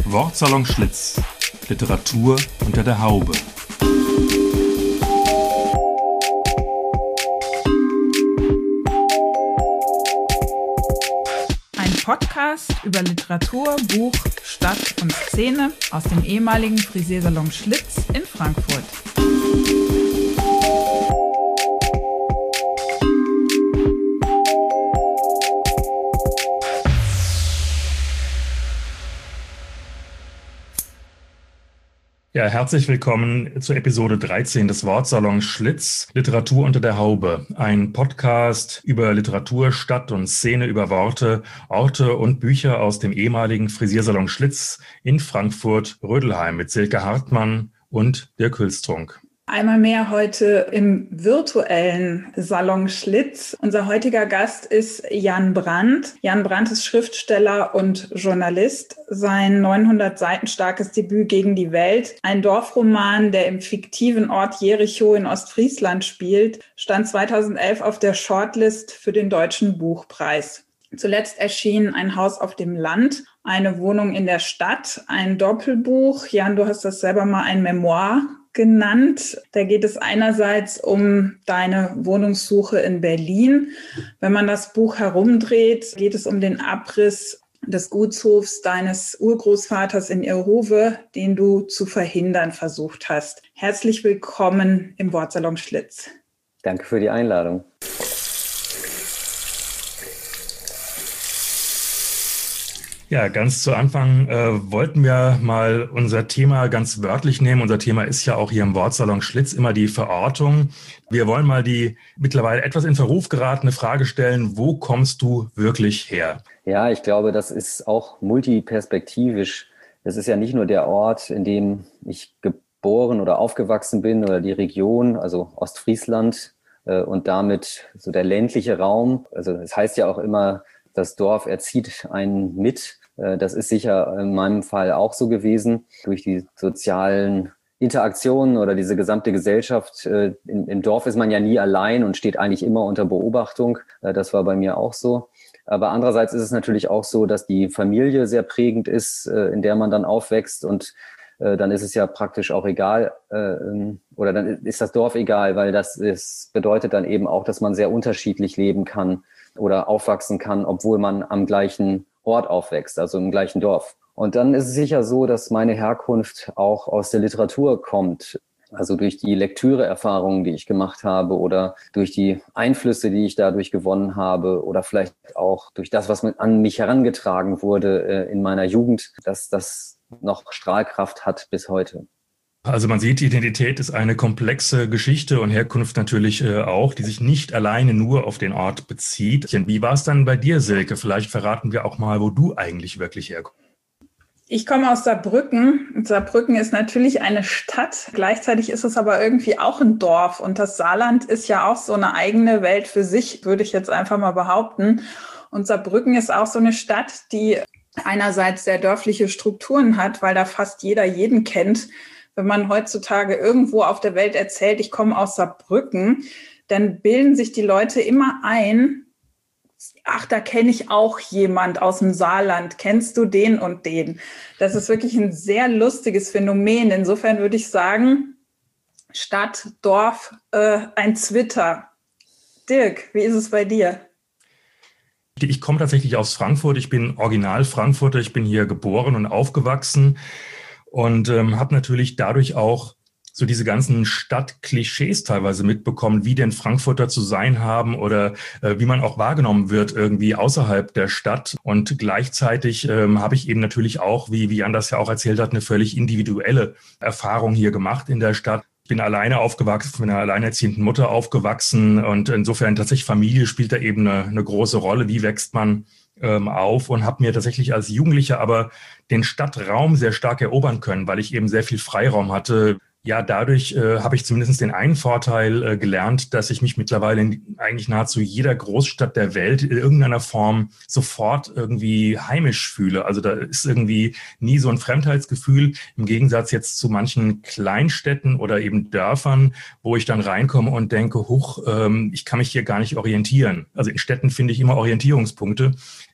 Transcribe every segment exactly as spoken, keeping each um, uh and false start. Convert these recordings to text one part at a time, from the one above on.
Wortsalon Schlitz. Literatur unter der Haube. Ein Podcast über Literatur, Buch, Stadt und Szene aus dem ehemaligen Frisiersalon Schlitz in Frankfurt. Ja, herzlich willkommen zur Episode dreizehn des Wortsalons Schlitz, Literatur unter der Haube. Ein Podcast über Literatur, Stadt und Szene, über Worte, Orte und Bücher aus dem ehemaligen Frisiersalon Schlitz in Frankfurt-Rödelheim mit Silke Hartmann und Dirk Hülstrunk. Einmal mehr heute im virtuellen Salon Schlitz. Unser heutiger Gast ist Jan Brandt. Jan Brandt ist Schriftsteller und Journalist. Sein neunhundert Seiten starkes Debüt Gegen die Welt, ein Dorfroman, der im fiktiven Ort Jericho in Ostfriesland spielt, stand zweitausendelf auf der Shortlist für den Deutschen Buchpreis. Zuletzt erschien Ein Haus auf dem Land, eine Wohnung in der Stadt, ein Doppelbuch. Jan, du hast das selber mal ein Memoir genannt. Da geht es einerseits um deine Wohnungssuche in Berlin. Wenn man das Buch herumdreht, geht es um den Abriss des Gutshofs deines Urgroßvaters in Irrhowe, den du zu verhindern versucht hast. Herzlich willkommen im Wortsalon Schlitz. Danke für die Einladung. Ja, ganz zu Anfang äh, wollten wir mal unser Thema ganz wörtlich nehmen. Unser Thema ist ja auch hier im Wortsalon Schlitz immer die Verortung. Wir wollen mal die mittlerweile etwas in Verruf geratene Frage stellen: Wo kommst du wirklich her? Ja, ich glaube, das ist auch multiperspektivisch. Es ist ja nicht nur der Ort, in dem ich geboren oder aufgewachsen bin oder die Region, also Ostfriesland äh, und damit so der ländliche Raum. Also es heißt ja auch immer, das Dorf erzieht einen mit. Das ist sicher in meinem Fall auch so gewesen. Durch die sozialen Interaktionen oder diese gesamte Gesellschaft. Im Dorf ist man ja nie allein und steht eigentlich immer unter Beobachtung. Das war bei mir auch so. Aber andererseits ist es natürlich auch so, dass die Familie sehr prägend ist, in der man dann aufwächst. Und dann ist es ja praktisch auch egal, oder dann ist das Dorf egal, weil das ist, bedeutet dann eben auch, dass man sehr unterschiedlich leben kann oder aufwachsen kann, obwohl man am gleichen Ort aufwächst, also im gleichen Dorf. Und dann ist es sicher so, dass meine Herkunft auch aus der Literatur kommt. Also durch die Lektüreerfahrungen, die ich gemacht habe oder durch die Einflüsse, die ich dadurch gewonnen habe oder vielleicht auch durch das, was an mich herangetragen wurde in meiner Jugend, dass das noch Strahlkraft hat bis heute. Also man sieht, Identität ist eine komplexe Geschichte und Herkunft natürlich äh, auch, die sich nicht alleine nur auf den Ort bezieht. Wie war es dann bei dir, Silke? Vielleicht verraten wir auch mal, wo du eigentlich wirklich herkommst. Ich komme aus Saarbrücken. Saarbrücken ist natürlich eine Stadt. Gleichzeitig ist es aber irgendwie auch ein Dorf. Und das Saarland ist ja auch so eine eigene Welt für sich, würde ich jetzt einfach mal behaupten. Und Saarbrücken ist auch so eine Stadt, die einerseits sehr dörfliche Strukturen hat, weil da fast jeder jeden kennt. Wenn man heutzutage irgendwo auf der Welt erzählt, ich komme aus Saarbrücken, dann bilden sich die Leute immer ein, ach, da kenne ich auch jemand aus dem Saarland, kennst du den und den? Das ist wirklich ein sehr lustiges Phänomen. Insofern würde ich sagen, Stadt, Dorf, äh, ein Zwitter. Dirk, wie ist es bei dir? Ich komme tatsächlich aus Frankfurt. Ich bin Original Frankfurter. Ich bin hier geboren und aufgewachsen. Und ähm, habe natürlich dadurch auch so diese ganzen Stadtklischees teilweise mitbekommen, wie denn Frankfurter zu sein haben oder äh, wie man auch wahrgenommen wird irgendwie außerhalb der Stadt. Und gleichzeitig ähm, habe ich eben natürlich auch, wie, wie Jan das ja auch erzählt hat, eine völlig individuelle Erfahrung hier gemacht in der Stadt. Ich bin alleine aufgewachsen, mit einer alleinerziehenden Mutter aufgewachsen und insofern tatsächlich Familie spielt da eben eine, eine große Rolle. Wie wächst man ähm, auf und habe mir tatsächlich als Jugendlicher aber den Stadtraum sehr stark erobern können, weil ich eben sehr viel Freiraum hatte. Ja, dadurch äh, habe ich zumindest den einen Vorteil äh, gelernt, dass ich mich mittlerweile in eigentlich nahezu jeder Großstadt der Welt in irgendeiner Form sofort irgendwie heimisch fühle. Also da ist irgendwie nie so ein Fremdheitsgefühl, im Gegensatz jetzt zu manchen Kleinstädten oder eben Dörfern, wo ich dann reinkomme und denke, huch, ähm, ich kann mich hier gar nicht orientieren. Also in Städten finde ich immer Orientierungspunkte.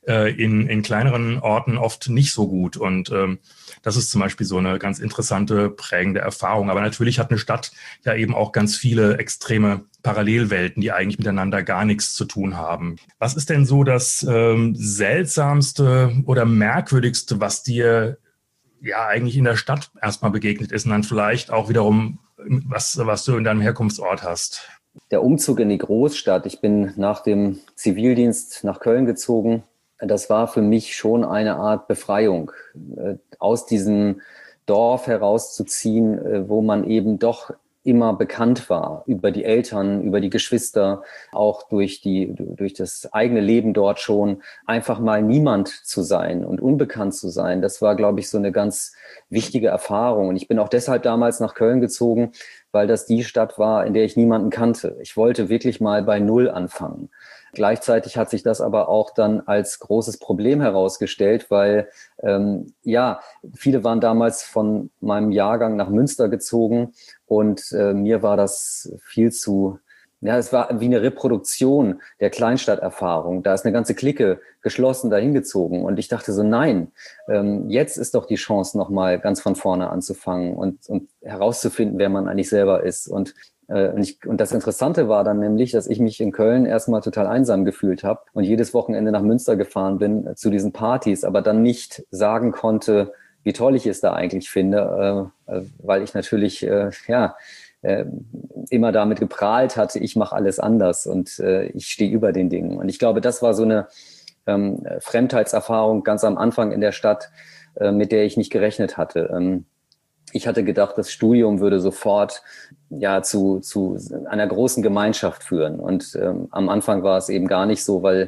äh, in, in kleineren Orten oft nicht so gut. Und ähm, das ist zum Beispiel so eine ganz interessante, prägende Erfahrung. Aber natürlich hat eine Stadt ja eben auch ganz viele extreme Parallelwelten, die eigentlich miteinander gar nichts zu tun haben. Was ist denn so das ähm, Seltsamste oder Merkwürdigste, was dir ja eigentlich in der Stadt erstmal begegnet ist und dann vielleicht auch wiederum, was, was du in deinem Herkunftsort hast? Der Umzug in die Großstadt. Ich bin nach dem Zivildienst nach Köln gezogen. Das war für mich schon eine Art Befreiung, aus diesem Dorf herauszuziehen, wo man eben doch immer bekannt war, über die Eltern, über die Geschwister, auch durch die, durch das eigene Leben dort schon, einfach mal niemand zu sein und unbekannt zu sein. Das war, glaube ich, so eine ganz wichtige Erfahrung. Und ich bin auch deshalb damals nach Köln gezogen, weil das die Stadt war, in der ich niemanden kannte. Ich wollte wirklich mal bei Null anfangen. Gleichzeitig hat sich das aber auch dann als großes Problem herausgestellt, weil ähm, ja, viele waren damals von meinem Jahrgang nach Münster gezogen und äh, mir war das viel zu, ja, es war wie eine Reproduktion der Kleinstadterfahrung. Da ist eine ganze Clique geschlossen dahin gezogen und ich dachte so, nein, ähm, jetzt ist doch die Chance, nochmal ganz von vorne anzufangen und, und herauszufinden, wer man eigentlich selber ist. Und Und, ich, und das Interessante war dann nämlich, dass ich mich in Köln erstmal total einsam gefühlt habe und jedes Wochenende nach Münster gefahren bin äh, zu diesen Partys, aber dann nicht sagen konnte, wie toll ich es da eigentlich finde, äh, weil ich natürlich äh, ja äh, immer damit geprahlt hatte, ich mache alles anders und äh, ich stehe über den Dingen. Und ich glaube, das war so eine ähm, Fremdheitserfahrung ganz am Anfang in der Stadt, äh, mit der ich nicht gerechnet hatte. Ähm, Ich hatte gedacht, das Studium würde sofort ja zu, zu einer großen Gemeinschaft führen. Und ähm, am Anfang war es eben gar nicht so, weil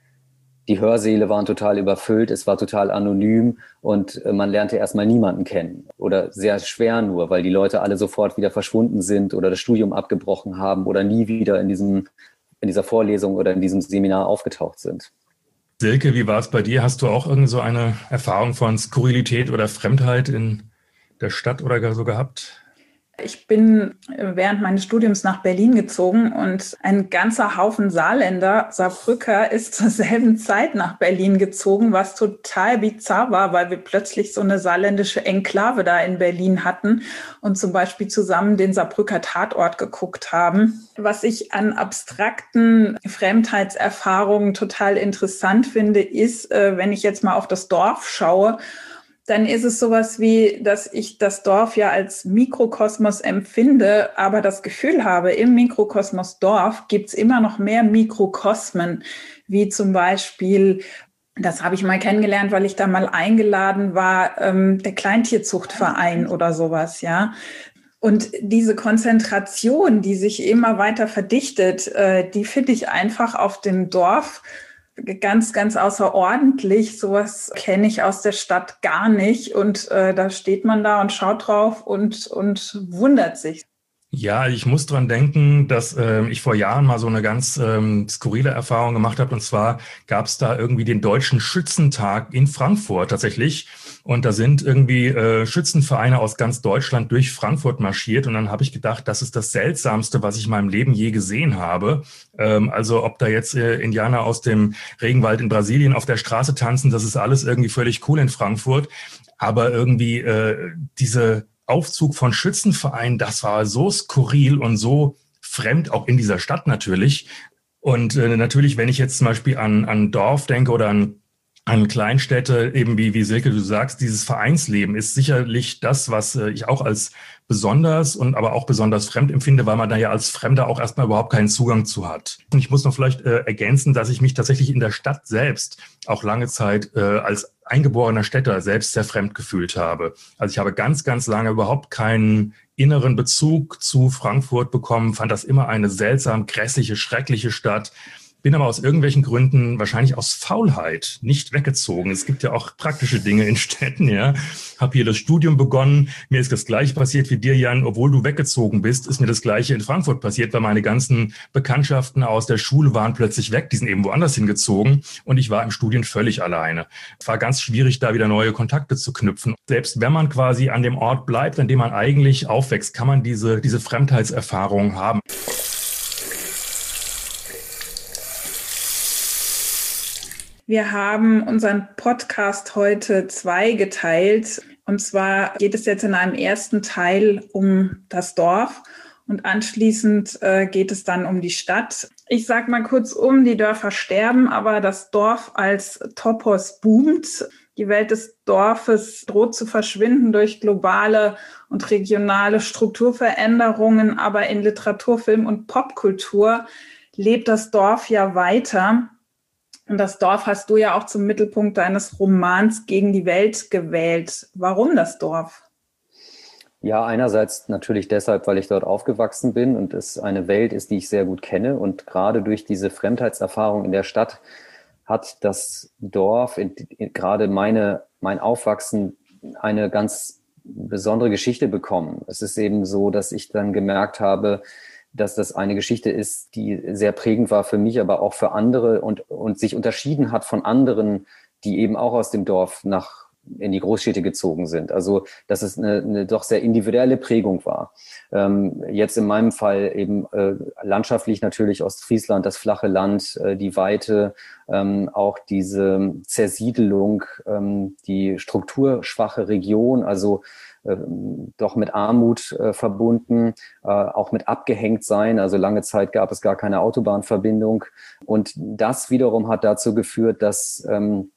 die Hörsäle waren total überfüllt, es war total anonym und äh, man lernte erstmal niemanden kennen. Oder sehr schwer nur, weil die Leute alle sofort wieder verschwunden sind oder das Studium abgebrochen haben oder nie wieder in diesem, in dieser Vorlesung oder in diesem Seminar aufgetaucht sind. Silke, wie war es bei dir? Hast du auch irgend so eine Erfahrung von Skurrilität oder Fremdheit in der Stadt oder so gehabt? Ich bin während meines Studiums nach Berlin gezogen und ein ganzer Haufen Saarländer, Saarbrücker, ist zur selben Zeit nach Berlin gezogen, was total bizarr war, weil wir plötzlich so eine saarländische Enklave da in Berlin hatten und zum Beispiel zusammen den Saarbrücker Tatort geguckt haben. Was ich an abstrakten Fremdheitserfahrungen total interessant finde, ist, wenn ich jetzt mal auf das Dorf schaue, dann ist es sowas wie, dass ich das Dorf ja als Mikrokosmos empfinde, aber das Gefühl habe, im Mikrokosmos Dorf gibt's immer noch mehr Mikrokosmen, wie zum Beispiel, das habe ich mal kennengelernt, weil ich da mal eingeladen war, ähm, der Kleintierzuchtverein oder sowas, ja. Und diese Konzentration, die sich immer weiter verdichtet, äh, die finde ich einfach auf dem Dorf ganz, ganz außerordentlich. Sowas kenne ich aus der Stadt gar nicht. Und äh, da steht man da und schaut drauf und, und wundert sich. Ja, ich muss dran denken, dass äh, ich vor Jahren mal so eine ganz ähm, skurrile Erfahrung gemacht habe. Und zwar gab es da irgendwie den Deutschen Schützentag in Frankfurt tatsächlich. Und da sind irgendwie äh, Schützenvereine aus ganz Deutschland durch Frankfurt marschiert. Und dann habe ich gedacht, das ist das Seltsamste, was ich in meinem Leben je gesehen habe. Ähm, also ob da jetzt äh, Indianer aus dem Regenwald in Brasilien auf der Straße tanzen, das ist alles irgendwie völlig cool in Frankfurt. Aber irgendwie äh, diese Aufzug von Schützenvereinen, das war so skurril und so fremd, auch in dieser Stadt natürlich. Und äh, natürlich, wenn ich jetzt zum Beispiel an, an Dorf denke oder an, an Kleinstädte, eben wie, wie Silke, du sagst, dieses Vereinsleben ist sicherlich das, was äh, ich auch als besonders und aber auch besonders fremd empfinde, weil man da ja als Fremder auch erstmal überhaupt keinen Zugang zu hat. Und ich muss noch vielleicht äh, ergänzen, dass ich mich tatsächlich in der Stadt selbst auch lange Zeit äh, als eingeborener Städter selbst sehr fremd gefühlt habe. Also ich habe ganz, ganz lange überhaupt keinen inneren Bezug zu Frankfurt bekommen, fand das immer eine seltsam, grässliche, schreckliche Stadt. Bin aber aus irgendwelchen Gründen, wahrscheinlich aus Faulheit, nicht weggezogen. Es gibt ja auch praktische Dinge in Städten, ja. Hab hier das Studium begonnen. Mir ist das Gleiche passiert wie dir, Jan. Obwohl du weggezogen bist, ist mir das Gleiche in Frankfurt passiert, weil meine ganzen Bekanntschaften aus der Schule waren plötzlich weg. Die sind eben woanders hingezogen und ich war im Studium völlig alleine. Es war ganz schwierig, da wieder neue Kontakte zu knüpfen. Selbst wenn man quasi an dem Ort bleibt, an dem man eigentlich aufwächst, kann man diese, diese Fremdheitserfahrung haben. Wir haben unseren Podcast heute zweigeteilt. Und zwar geht es jetzt in einem ersten Teil um das Dorf und anschließend äh, geht es dann um die Stadt. Ich sage mal kurz um, die Dörfer sterben, aber das Dorf als Topos boomt. Die Welt des Dorfes droht zu verschwinden durch globale und regionale Strukturveränderungen, aber in Literatur, Film und Popkultur lebt das Dorf ja weiter. Und das Dorf hast du ja auch zum Mittelpunkt deines Romans Gegen die Welt gewählt. Warum das Dorf? Ja, einerseits natürlich deshalb, weil ich dort aufgewachsen bin und es eine Welt ist, die ich sehr gut kenne. Und gerade durch diese Fremdheitserfahrung in der Stadt hat das Dorf, in, in, gerade meine, mein Aufwachsen, eine ganz besondere Geschichte bekommen. Es ist eben so, dass ich dann gemerkt habe, dass das eine Geschichte ist, die sehr prägend war für mich, aber auch für andere und, und sich unterschieden hat von anderen, die eben auch aus dem Dorf nach in die Großstädte gezogen sind. Also, dass es eine, eine doch sehr individuelle Prägung war. Ähm, jetzt in meinem Fall eben äh, landschaftlich natürlich Ostfriesland, das flache Land, äh, die Weite, ähm, auch diese Zersiedelung, ähm, die strukturschwache Region, also äh, doch mit Armut äh, verbunden, äh, auch mit abgehängt sein. Also lange Zeit gab es gar keine Autobahnverbindung. Und das wiederum hat dazu geführt, dass ähm,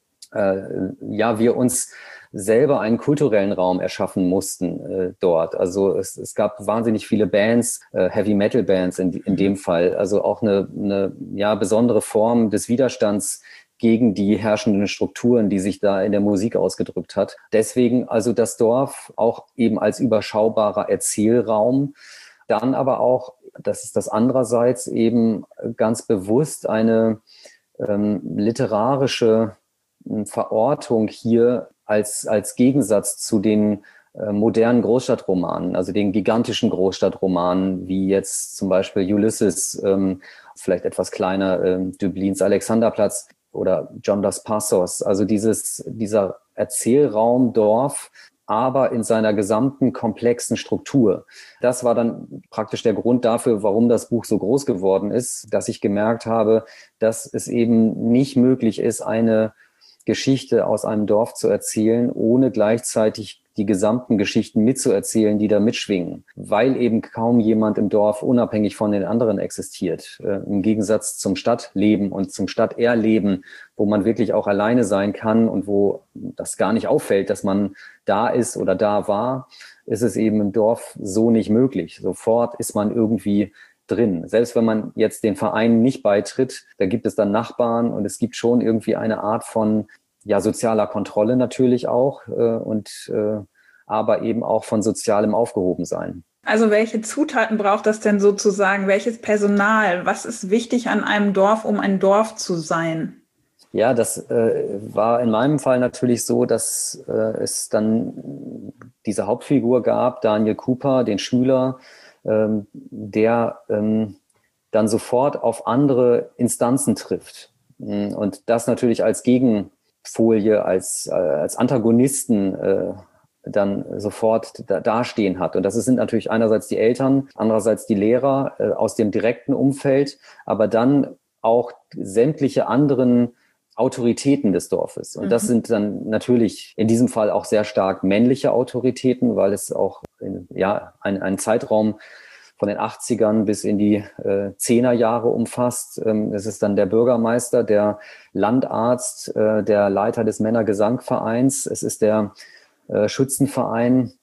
Äh, ja, wir uns selber einen kulturellen Raum erschaffen mussten äh, dort. Also es, es gab wahnsinnig viele Bands, äh, Heavy-Metal-Bands in, in dem Fall. Also auch eine, eine ja, besondere Form des Widerstands gegen die herrschenden Strukturen, die sich da in der Musik ausgedrückt hat. Deswegen also das Dorf auch eben als überschaubarer Erzählraum. Dann aber auch, das ist das andererseits, eben ganz bewusst eine ähm, literarische Verortung hier als, als Gegensatz zu den äh, modernen Großstadtromanen, also den gigantischen Großstadtromanen, wie jetzt zum Beispiel Ulysses, ähm, vielleicht etwas kleiner, ähm, Dublins Alexanderplatz oder John Dos Passos. Also dieses, dieser Erzählraum Dorf, aber in seiner gesamten komplexen Struktur. Das war dann praktisch der Grund dafür, warum das Buch so groß geworden ist, dass ich gemerkt habe, dass es eben nicht möglich ist, eine Geschichte aus einem Dorf zu erzählen, ohne gleichzeitig die gesamten Geschichten mitzuerzählen, die da mitschwingen, weil eben kaum jemand im Dorf unabhängig von den anderen existiert. Äh, im Gegensatz zum Stadtleben und zum Stadterleben, wo man wirklich auch alleine sein kann und wo das gar nicht auffällt, dass man da ist oder da war, ist es eben im Dorf so nicht möglich. Sofort ist man irgendwie drin. Selbst wenn man jetzt den Vereinen nicht beitritt, da gibt es dann Nachbarn und es gibt schon irgendwie eine Art von ja sozialer Kontrolle natürlich auch äh, und äh, aber eben auch von sozialem Aufgehobensein. Also welche Zutaten braucht das denn sozusagen? Welches Personal? Was ist wichtig an einem Dorf, um ein Dorf zu sein? Ja, das äh, war in meinem Fall natürlich so, dass äh, es dann diese Hauptfigur gab, Daniel Cooper, den Schüler, ähm, der ähm, dann sofort auf andere Instanzen trifft. Und das natürlich als Gegenfolie, als, äh, als Antagonisten äh, dann sofort da, dastehen hat. Und das sind natürlich einerseits die Eltern, andererseits die Lehrer äh, aus dem direkten Umfeld, aber dann auch sämtliche anderen Autoritäten des Dorfes. Und das sind dann natürlich in diesem Fall auch sehr stark männliche Autoritäten, weil es auch in, ja, ein, einen Zeitraum von den achtzigern bis in die äh, Zehnerjahre umfasst. Ähm, es ist dann der Bürgermeister, der Landarzt, äh, der Leiter des Männergesangvereins. Es ist der äh, Schützenverein.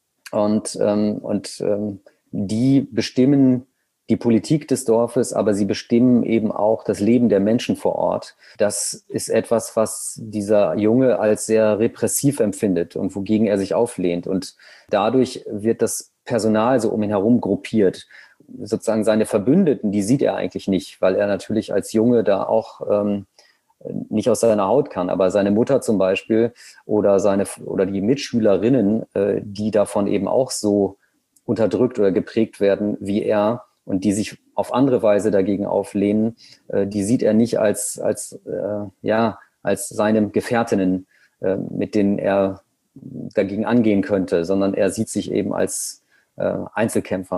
Und, ähm, und ähm, die bestimmen die Politik des Dorfes, aber sie bestimmen eben auch das Leben der Menschen vor Ort. Das ist etwas, was dieser Junge als sehr repressiv empfindet und wogegen er sich auflehnt. Und dadurch wird das Personal so um ihn herum gruppiert. Sozusagen seine Verbündeten, die sieht er eigentlich nicht, weil er natürlich als Junge da auch ähm, nicht aus seiner Haut kann. Aber seine Mutter zum Beispiel oder seine oder die Mitschülerinnen, äh, die davon eben auch so unterdrückt oder geprägt werden wie er, und die sich auf andere Weise dagegen auflehnen, äh, die sieht er nicht als, als, äh, ja, als seine Gefährtinnen, äh, mit denen er dagegen angehen könnte, sondern er sieht sich eben als äh, Einzelkämpfer.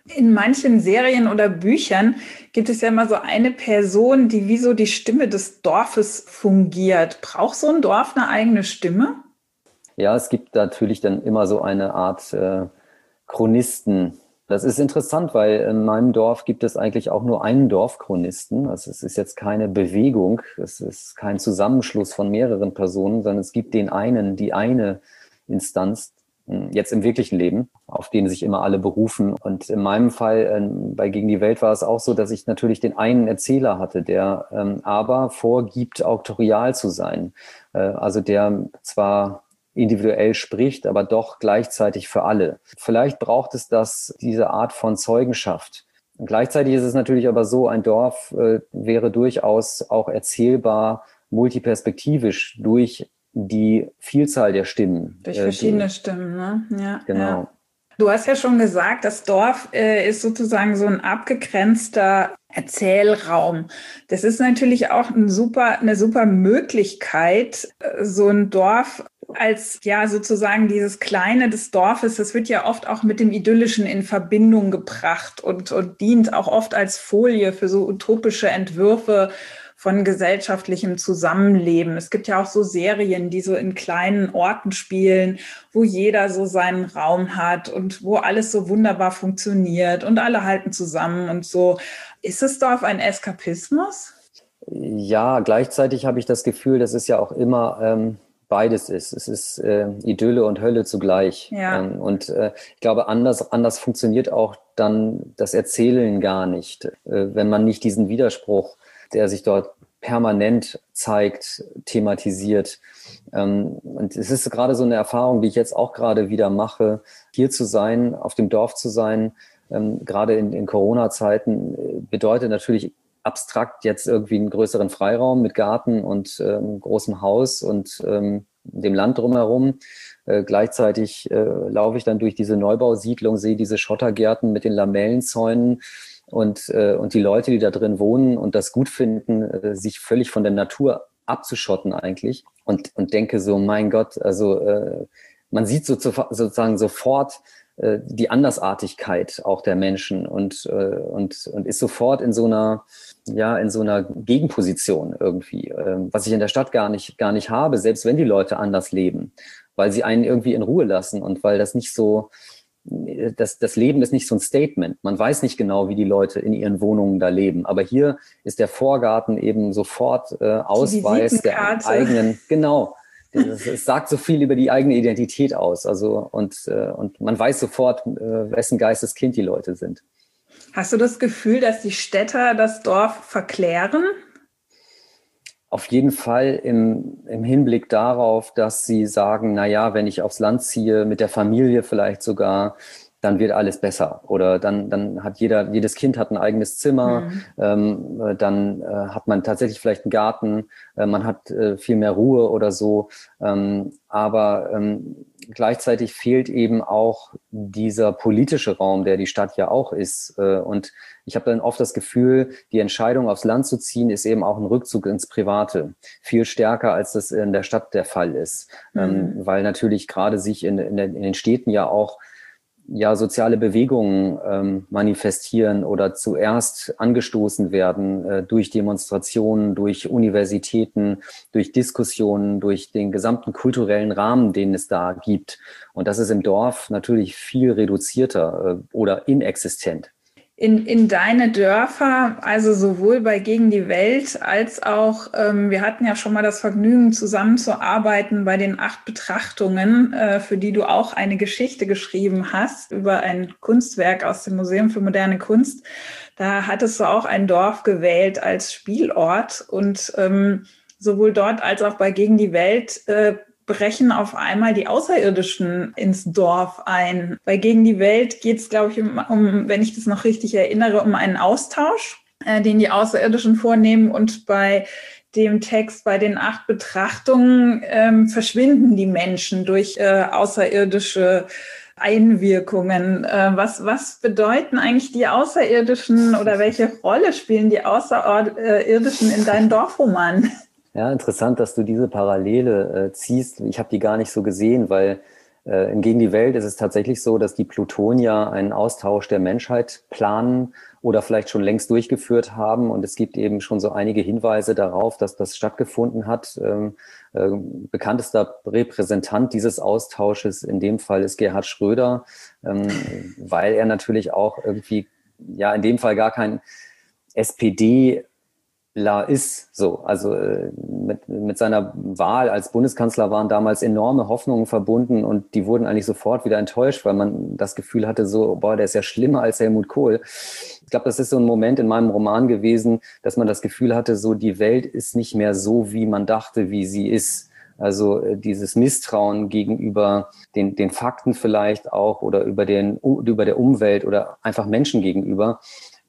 In manchen Serien oder Büchern gibt es ja immer so eine Person, die wie so die Stimme des Dorfes fungiert. Braucht so ein Dorf eine eigene Stimme? Ja, es gibt natürlich dann immer so eine Art äh, Chronisten. Das ist interessant, weil in meinem Dorf gibt es eigentlich auch nur einen Dorfchronisten. Also es ist jetzt keine Bewegung, es ist kein Zusammenschluss von mehreren Personen, sondern es gibt den einen, die eine Instanz, jetzt im wirklichen Leben, auf den sich immer alle berufen. Und in meinem Fall äh, bei Gegen die Welt war es auch so, dass ich natürlich den einen Erzähler hatte, der ähm, aber vorgibt, auktorial zu sein. Äh, also der zwar individuell spricht, aber doch gleichzeitig für alle. Vielleicht braucht es das, diese Art von Zeugenschaft. Und gleichzeitig ist es natürlich aber so, ein Dorf äh, wäre durchaus auch erzählbar, multiperspektivisch durch die Vielzahl der Stimmen. Durch verschiedene äh, die, Stimmen, ne? Ja, genau. Ja. Du hast ja schon gesagt, das Dorf äh, ist sozusagen so ein abgegrenzter Erzählraum. Das ist natürlich auch ein super, eine super Möglichkeit, äh, so ein Dorf als ja sozusagen dieses Kleine des Dorfes, das wird ja oft auch mit dem Idyllischen in Verbindung gebracht und, und dient auch oft als Folie für so utopische Entwürfe von gesellschaftlichem Zusammenleben. Es gibt ja auch so Serien, die so in kleinen Orten spielen, wo jeder so seinen Raum hat und wo alles so wunderbar funktioniert und alle halten zusammen und so. Ist das Dorf ein Eskapismus? Ja, gleichzeitig habe ich das Gefühl, dass es ja auch immer ähm, beides ist. Es ist äh, Idylle und Hölle zugleich. Ja. Ähm, und äh, ich glaube, anders, anders funktioniert auch dann das Erzählen gar nicht, äh, wenn man nicht diesen Widerspruch, der sich dort permanent zeigt, thematisiert. Ähm, und es ist gerade so eine Erfahrung, die ich jetzt auch gerade wieder mache, hier zu sein, auf dem Dorf zu sein, ähm, gerade in, in Corona-Zeiten, bedeutet natürlich abstrakt jetzt irgendwie einen größeren Freiraum mit Garten und ähm, großem Haus und ähm, dem Land drumherum. Äh, gleichzeitig äh, laufe ich dann durch diese Neubausiedlung, sehe diese Schottergärten mit den Lamellenzäunen und, äh, und die Leute, die da drin wohnen und das gut finden, äh, sich völlig von der Natur abzuschotten eigentlich und, und denke so, mein Gott, also äh, man sieht so zu, sozusagen sofort äh, die Andersartigkeit auch der Menschen und, äh, und, und ist sofort in so einer, ja, in so einer Gegenposition irgendwie, äh, was ich in der Stadt gar nicht, gar nicht habe, selbst wenn die Leute anders leben, weil sie einen irgendwie in Ruhe lassen und weil das nicht so, Das, das Leben ist nicht so ein Statement. Man weiß nicht genau, wie die Leute in ihren Wohnungen da leben. Aber hier ist der Vorgarten eben sofort äh, Ausweis der eigenen, genau. Es, es sagt so viel über die eigene Identität aus. Also und, äh, und man weiß sofort, äh, wessen Geisteskind die Leute sind. Hast du das Gefühl, dass die Städter das Dorf verklären? Auf jeden Fall im, im Hinblick darauf, dass sie sagen, na ja, wenn ich aufs Land ziehe, mit der Familie vielleicht sogar, dann wird alles besser. Oder dann, dann hat jeder, jedes Kind hat ein eigenes Zimmer, mhm. ähm, dann äh, hat man tatsächlich vielleicht einen Garten, äh, man hat äh, viel mehr Ruhe oder so. Ähm, aber ähm, gleichzeitig fehlt eben auch dieser politische Raum, der die Stadt ja auch ist. Äh, und ich habe dann oft das Gefühl, die Entscheidung aufs Land zu ziehen, ist eben auch ein Rückzug ins Private. Viel stärker, als das in der Stadt der Fall ist. Mhm. Ähm, weil natürlich gerade sich in, in, in den Städten ja auch ja soziale Bewegungen ähm, manifestieren oder zuerst angestoßen werden äh, durch Demonstrationen, durch Universitäten, durch Diskussionen, durch den gesamten kulturellen Rahmen, den es da gibt. Und das ist im Dorf natürlich viel reduzierter äh, oder inexistent. In, in deine Dörfer, also sowohl bei Gegen die Welt als auch, ähm, wir hatten ja schon mal das Vergnügen, zusammenzuarbeiten bei den acht Betrachtungen, äh, für die du auch eine Geschichte geschrieben hast, über ein Kunstwerk aus dem Museum für moderne Kunst. Da hattest du auch ein Dorf gewählt als Spielort und ähm, sowohl dort als auch bei Gegen die Welt äh, brechen auf einmal die Außerirdischen ins Dorf ein. Bei Gegen die Welt geht es, glaube ich, um, um, wenn ich das noch richtig erinnere, um einen Austausch, äh, den die Außerirdischen vornehmen. Und bei dem Text, bei den acht Betrachtungen, ähm, verschwinden die Menschen durch äh, außerirdische Einwirkungen. Äh, was, was bedeuten eigentlich die Außerirdischen oder welche Rolle spielen die Außerirdischen in deinem Dorfroman? Ja, interessant, dass du diese Parallele äh, ziehst. Ich habe die gar nicht so gesehen, weil Äh, in Gegen die Welt ist es tatsächlich so, dass die Plutonier einen Austausch der Menschheit planen oder vielleicht schon längst durchgeführt haben. Und es gibt eben schon so einige Hinweise darauf, dass das stattgefunden hat. Ähm, äh, bekanntester Repräsentant dieses Austausches in dem Fall ist Gerhard Schröder, ähm, weil er natürlich auch irgendwie, ja, in dem Fall gar kein S P D ist so. Also äh, mit, mit seiner Wahl als Bundeskanzler waren damals enorme Hoffnungen verbunden und die wurden eigentlich sofort wieder enttäuscht, weil man das Gefühl hatte, so, boah, der ist ja schlimmer als Helmut Kohl. Ich glaube, das ist so ein Moment in meinem Roman gewesen, dass man das Gefühl hatte, so die Welt ist nicht mehr so, wie man dachte, wie sie ist. Also äh, dieses Misstrauen gegenüber den, den Fakten vielleicht auch oder über, den, über der Umwelt oder einfach Menschen gegenüber.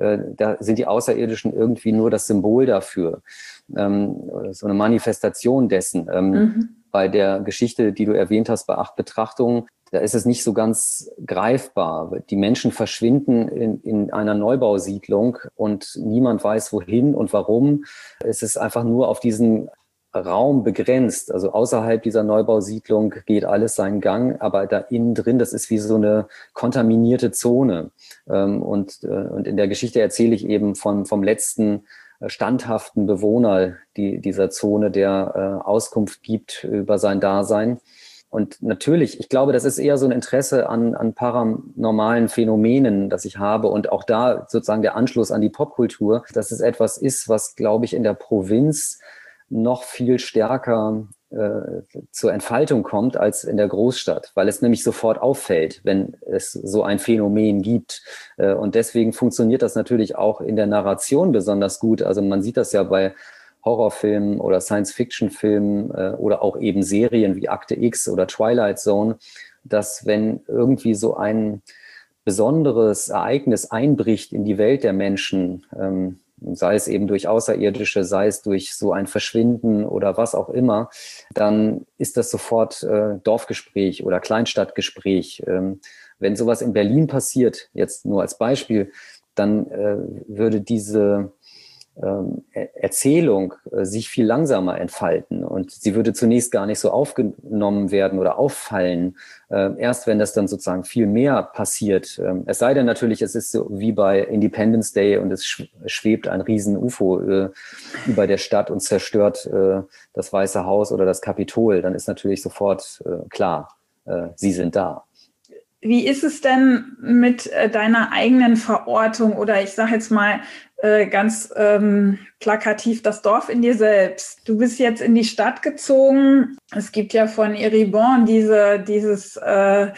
Da sind die Außerirdischen irgendwie nur das Symbol dafür, ähm, so eine Manifestation dessen. Ähm, mhm. Bei der Geschichte, die du erwähnt hast, bei acht Betrachtungen, da ist es nicht so ganz greifbar. Die Menschen verschwinden in, in einer Neubausiedlung und niemand weiß, wohin und warum. Es ist einfach nur auf diesen Raum begrenzt. Also außerhalb dieser Neubausiedlung geht alles seinen Gang, aber da innen drin, das ist wie so eine kontaminierte Zone. Und, und in der Geschichte erzähle ich eben von, vom letzten standhaften Bewohner die, dieser Zone, der Auskunft gibt über sein Dasein. Und natürlich, ich glaube, das ist eher so ein Interesse an, an paranormalen Phänomenen, das ich habe. Und auch da sozusagen der Anschluss an die Popkultur, dass es etwas ist, was, glaube ich, in der Provinz noch viel stärker äh, zur Entfaltung kommt als in der Großstadt, weil es nämlich sofort auffällt, wenn es so ein Phänomen gibt. Äh, und deswegen funktioniert das natürlich auch in der Narration besonders gut. Also man sieht das ja bei Horrorfilmen oder Science-Fiction-Filmen äh, oder auch eben Serien wie Akte X oder Twilight Zone, dass wenn irgendwie so ein besonderes Ereignis einbricht in die Welt der Menschen, ähm, sei es eben durch Außerirdische, sei es durch so ein Verschwinden oder was auch immer, dann ist das sofort äh, Dorfgespräch oder Kleinstadtgespräch. Ähm, wenn sowas in Berlin passiert, jetzt nur als Beispiel, dann äh, würde diese ähm, Erzählung äh, sich viel langsamer entfalten und sie würde zunächst gar nicht so aufgenommen werden oder auffallen, äh, erst wenn das dann sozusagen viel mehr passiert. Ähm, es sei denn natürlich, es ist so wie bei Independence Day und es schwebt ein riesen U F O äh, über der Stadt und zerstört äh, das Weiße Haus oder das Kapitol, dann ist natürlich sofort äh, klar, äh, sie sind da. Wie ist es denn mit äh, deiner eigenen Verortung oder ich sage jetzt mal äh, ganz ähm, plakativ das Dorf in dir selbst? Du bist jetzt in die Stadt gezogen. Es gibt ja von Eribon diese, dieses äh,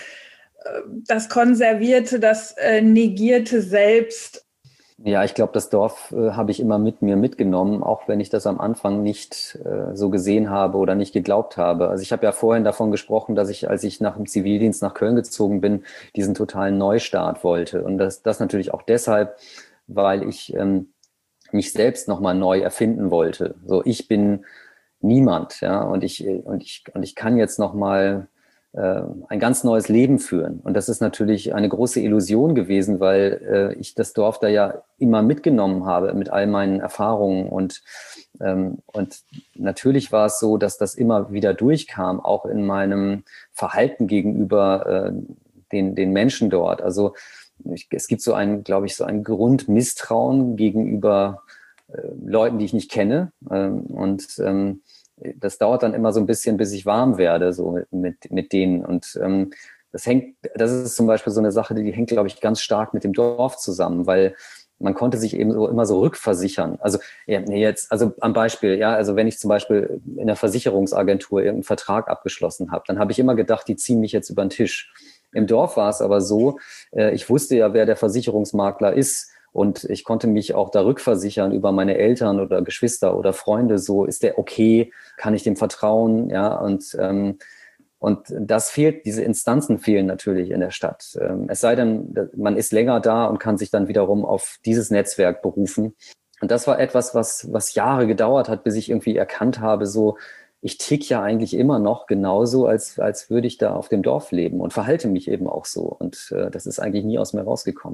das konservierte, das äh, negierte Selbst. Ja, ich glaube, das Dorf äh, habe ich immer mit mir mitgenommen, auch wenn ich das am Anfang nicht äh, so gesehen habe oder nicht geglaubt habe. Also ich habe ja vorhin davon gesprochen, dass ich, als ich nach dem Zivildienst nach Köln gezogen bin, diesen totalen Neustart wollte. Und das, das natürlich auch deshalb, weil ich ähm, mich selbst nochmal neu erfinden wollte. So, ich bin niemand, ja, und ich, und ich, und ich kann jetzt nochmal ein ganz neues Leben führen. Und das ist natürlich eine große Illusion gewesen, weil äh, ich das Dorf da ja immer mitgenommen habe mit all meinen Erfahrungen. Und, ähm, und natürlich war es so, dass das immer wieder durchkam, auch in meinem Verhalten gegenüber äh, den, den Menschen dort. Also ich, es gibt so ein, glaube ich, so ein Grundmisstrauen gegenüber äh, Leuten, die ich nicht kenne. Ähm, und ähm, das dauert dann immer so ein bisschen, bis ich warm werde, so mit, mit denen. Und ähm, das hängt, das ist zum Beispiel so eine Sache, die hängt, glaube ich, ganz stark mit dem Dorf zusammen, weil man konnte sich eben so immer so rückversichern. Also ja, nee, jetzt, also am Beispiel, ja, also wenn ich zum Beispiel in einer Versicherungsagentur irgendeinen Vertrag abgeschlossen habe, dann habe ich immer gedacht, die ziehen mich jetzt über den Tisch. Im Dorf war es aber so, äh, ich wusste ja, wer der Versicherungsmakler ist. Und ich konnte mich auch da rückversichern über meine Eltern oder Geschwister oder Freunde. So, ist der okay? Kann ich dem vertrauen? Ja, und, ähm, und das fehlt, diese Instanzen fehlen natürlich in der Stadt. Ähm, es sei denn, man ist länger da und kann sich dann wiederum auf dieses Netzwerk berufen. Und das war etwas, was, was Jahre gedauert hat, bis ich irgendwie erkannt habe, so, ich tick ja eigentlich immer noch genauso, als, als würde ich da auf dem Dorf leben und verhalte mich eben auch so. Und äh, das ist eigentlich nie aus mir rausgekommen.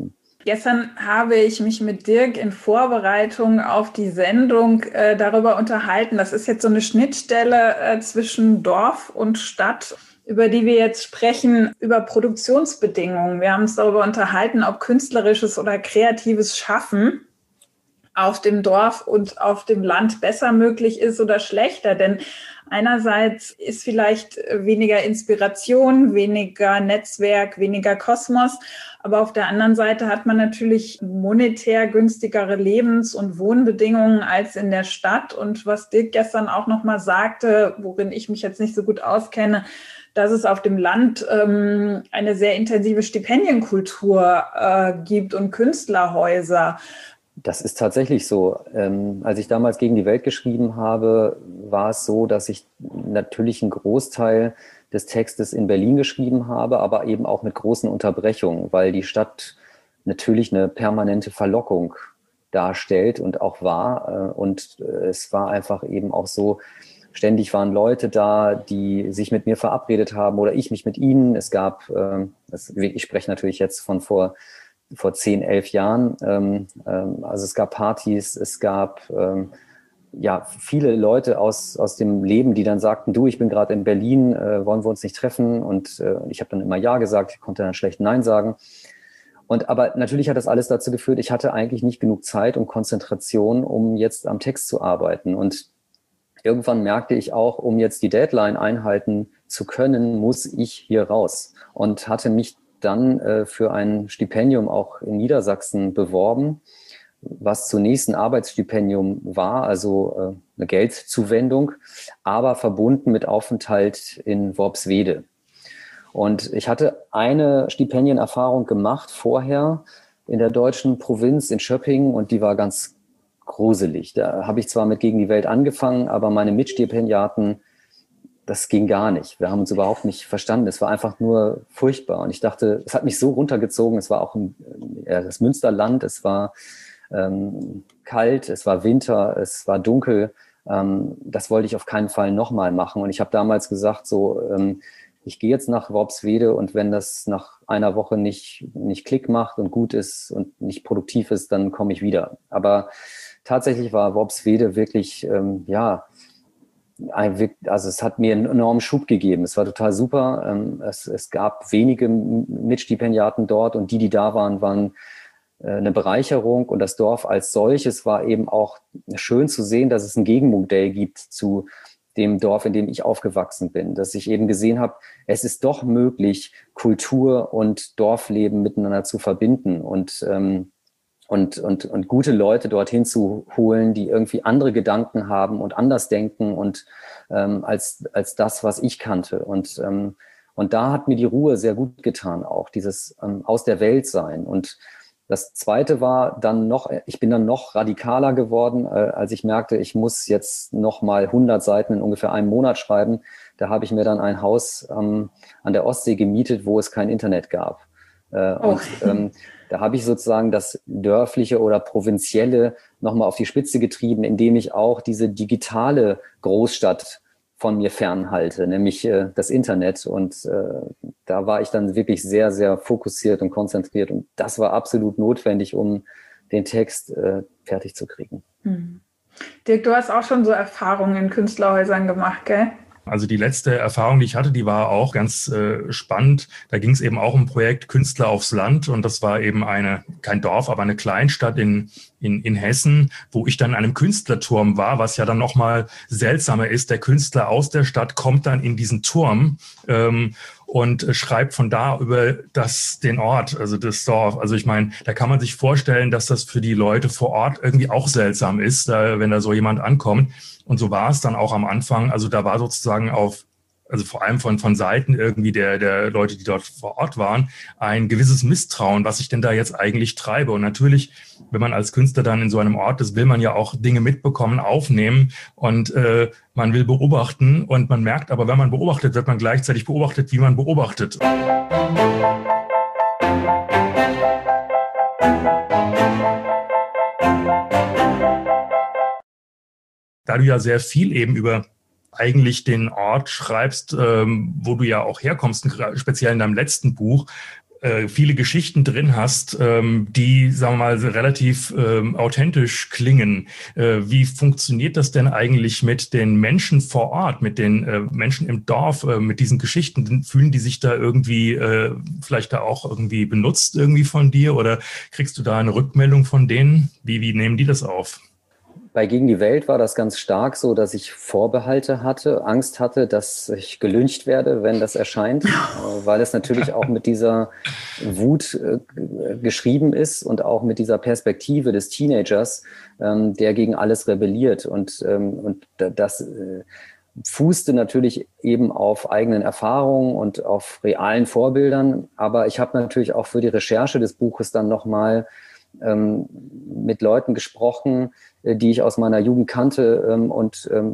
Gestern habe ich mich mit Dirk in Vorbereitung auf die Sendung äh, darüber unterhalten. Das ist jetzt so eine Schnittstelle äh, zwischen Dorf und Stadt, über die wir jetzt sprechen, über Produktionsbedingungen. Wir haben uns darüber unterhalten, ob künstlerisches oder kreatives Schaffen auf dem Dorf und auf dem Land besser möglich ist oder schlechter. Denn einerseits ist vielleicht weniger Inspiration, weniger Netzwerk, weniger Kosmos. Aber auf der anderen Seite hat man natürlich monetär günstigere Lebens- und Wohnbedingungen als in der Stadt. Und was Dirk gestern auch nochmal sagte, worin ich mich jetzt nicht so gut auskenne, dass es auf dem Land ähm, eine sehr intensive Stipendienkultur äh, gibt und Künstlerhäuser. Das ist tatsächlich so. Ähm, als ich damals gegen die Welt geschrieben habe, war es so, dass ich natürlich einen Großteil des Textes in Berlin geschrieben habe, aber eben auch mit großen Unterbrechungen, weil die Stadt natürlich eine permanente Verlockung darstellt und auch war. Äh, und äh, es war einfach eben auch so, ständig waren Leute da, die sich mit mir verabredet haben oder ich mich mit ihnen. Es gab, äh, das, ich spreche natürlich jetzt von vor vor zehn, elf Jahren. Ähm, ähm, also es gab Partys, es gab ähm, ja viele Leute aus, aus dem Leben, die dann sagten, du, ich bin gerade in Berlin, äh, wollen wir uns nicht treffen? Und äh, ich habe dann immer Ja gesagt, ich konnte dann schlecht Nein sagen. Und aber natürlich hat das alles dazu geführt, ich hatte eigentlich nicht genug Zeit und Konzentration, um jetzt am Text zu arbeiten. Und irgendwann merkte ich auch, um jetzt die Deadline einhalten zu können, muss ich hier raus. Und hatte mich dann äh, für ein Stipendium auch in Niedersachsen beworben, was zunächst ein Arbeitsstipendium war, also äh, eine Geldzuwendung, aber verbunden mit Aufenthalt in Worpswede. Und ich hatte eine Stipendienerfahrung gemacht vorher in der deutschen Provinz in Schöppingen und die war ganz gruselig. Da habe ich zwar mit Gegen die Welt angefangen, aber meine Mitstipendiaten, das ging gar nicht. Wir haben uns überhaupt nicht verstanden. Es war einfach nur furchtbar. Und ich dachte, es hat mich so runtergezogen. Es war auch ein, ja, das Münsterland. Es war ähm, kalt, es war Winter, es war dunkel. Ähm, das wollte ich auf keinen Fall nochmal machen. Und ich habe damals gesagt, so, ähm, ich gehe jetzt nach Worpswede und wenn das nach einer Woche nicht, nicht Klick macht und gut ist und nicht produktiv ist, dann komme ich wieder. Aber tatsächlich war Worpswede wirklich, ähm, ja, also es hat mir einen enormen Schub gegeben. Es war total super. Es, es gab wenige Mitstipendiaten dort und die, die da waren, waren eine Bereicherung. Und das Dorf als solches war eben auch schön zu sehen, dass es ein Gegenmodell gibt zu dem Dorf, in dem ich aufgewachsen bin. Dass ich eben gesehen habe, es ist doch möglich, Kultur und Dorfleben miteinander zu verbinden und ähm, Und, und, und gute Leute dorthin zu holen, die irgendwie andere Gedanken haben und anders denken und ähm, als, als das, was ich kannte. Und, ähm, und da hat mir die Ruhe sehr gut getan, auch dieses ähm, aus der Welt sein. Und das Zweite war dann noch, ich bin dann noch radikaler geworden, äh, als ich merkte, ich muss jetzt noch mal hundert Seiten in ungefähr einem Monat schreiben. Da habe ich mir dann ein Haus ähm, an der Ostsee gemietet, wo es kein Internet gab. Äh, oh. Und ähm, da habe ich sozusagen das Dörfliche oder Provinzielle nochmal auf die Spitze getrieben, indem ich auch diese digitale Großstadt von mir fernhalte, nämlich äh, das Internet. Und äh, da war ich dann wirklich sehr, sehr fokussiert und konzentriert. Und das war absolut notwendig, um den Text äh, fertig zu kriegen. Hm. Dirk, du hast auch schon so Erfahrungen in Künstlerhäusern gemacht, gell? Also die letzte Erfahrung, die ich hatte, die war auch ganz äh, spannend. Da ging es eben auch um ein Projekt Künstler aufs Land und das war eben eine, kein Dorf, aber eine Kleinstadt in, in, in Hessen, wo ich dann in einem Künstlerturm war, was ja dann nochmal seltsamer ist. Der Künstler aus der Stadt kommt dann in diesen Turm ähm, und schreibt von da über das, den Ort, also das Dorf. Also ich meine, da kann man sich vorstellen, dass das für die Leute vor Ort irgendwie auch seltsam ist, da, wenn da so jemand ankommt. Und so war es dann auch am Anfang. Also da war sozusagen auf, also vor allem von, von Seiten irgendwie der, der Leute, die dort vor Ort waren, ein gewisses Misstrauen, was ich denn da jetzt eigentlich treibe. Und natürlich, wenn man als Künstler dann in so einem Ort ist, will man ja auch Dinge mitbekommen, aufnehmen und äh, man will beobachten. Und man merkt aber, wenn man beobachtet, wird man gleichzeitig beobachtet, wie man beobachtet. Da du ja sehr viel eben über eigentlich den Ort schreibst, ähm, wo du ja auch herkommst, speziell in deinem letzten Buch, äh, viele Geschichten drin hast, ähm, die, sagen wir mal, relativ ähm, authentisch klingen. Äh, wie funktioniert das denn eigentlich mit den Menschen vor Ort, mit den äh, Menschen im Dorf, äh, mit diesen Geschichten? Fühlen die sich da irgendwie äh, vielleicht da auch irgendwie benutzt irgendwie von dir oder kriegst du da eine Rückmeldung von denen? Wie, wie nehmen die das auf? Bei Gegen die Welt war das ganz stark so, dass ich Vorbehalte hatte, Angst hatte, dass ich gelyncht werde, wenn das erscheint, weil es natürlich auch mit dieser Wut äh, geschrieben ist und auch mit dieser Perspektive des Teenagers, ähm, der gegen alles rebelliert. Und, ähm, und das äh, fußte natürlich eben auf eigenen Erfahrungen und auf realen Vorbildern. Aber ich habe natürlich auch für die Recherche des Buches dann nochmal ähm, mit Leuten gesprochen, die ich aus meiner Jugend kannte ähm, und ähm,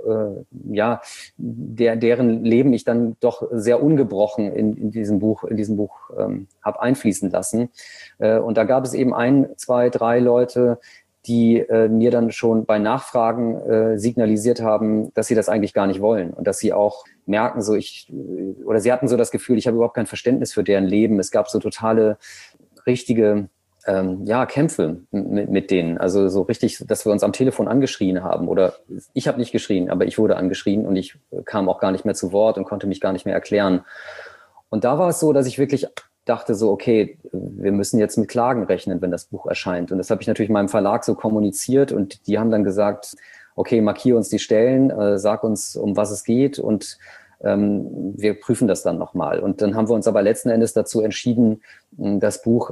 äh, ja, der, deren Leben ich dann doch sehr ungebrochen in, in diesem Buch, in diesem Buch ähm, habe einfließen lassen. Äh, und da gab es eben ein, zwei, drei Leute, die äh, mir dann schon bei Nachfragen äh, signalisiert haben, dass sie das eigentlich gar nicht wollen und dass sie auch merken, so ich oder sie hatten so das Gefühl, ich habe überhaupt kein Verständnis für deren Leben. Es gab so totale, richtige Ähm, ja, Kämpfe mit, mit denen. Also so richtig, dass wir uns am Telefon angeschrien haben. Oder ich habe nicht geschrien, aber ich wurde angeschrien und ich kam auch gar nicht mehr zu Wort und konnte mich gar nicht mehr erklären. Und da war es so, dass ich wirklich dachte so, okay, wir müssen jetzt mit Klagen rechnen, wenn das Buch erscheint. Und das habe ich natürlich meinem Verlag so kommuniziert und die haben dann gesagt, okay, markier uns die Stellen, äh, sag uns, um was es geht und Ähm, wir prüfen das dann nochmal. Und dann haben wir uns aber letzten Endes dazu entschieden, das Buch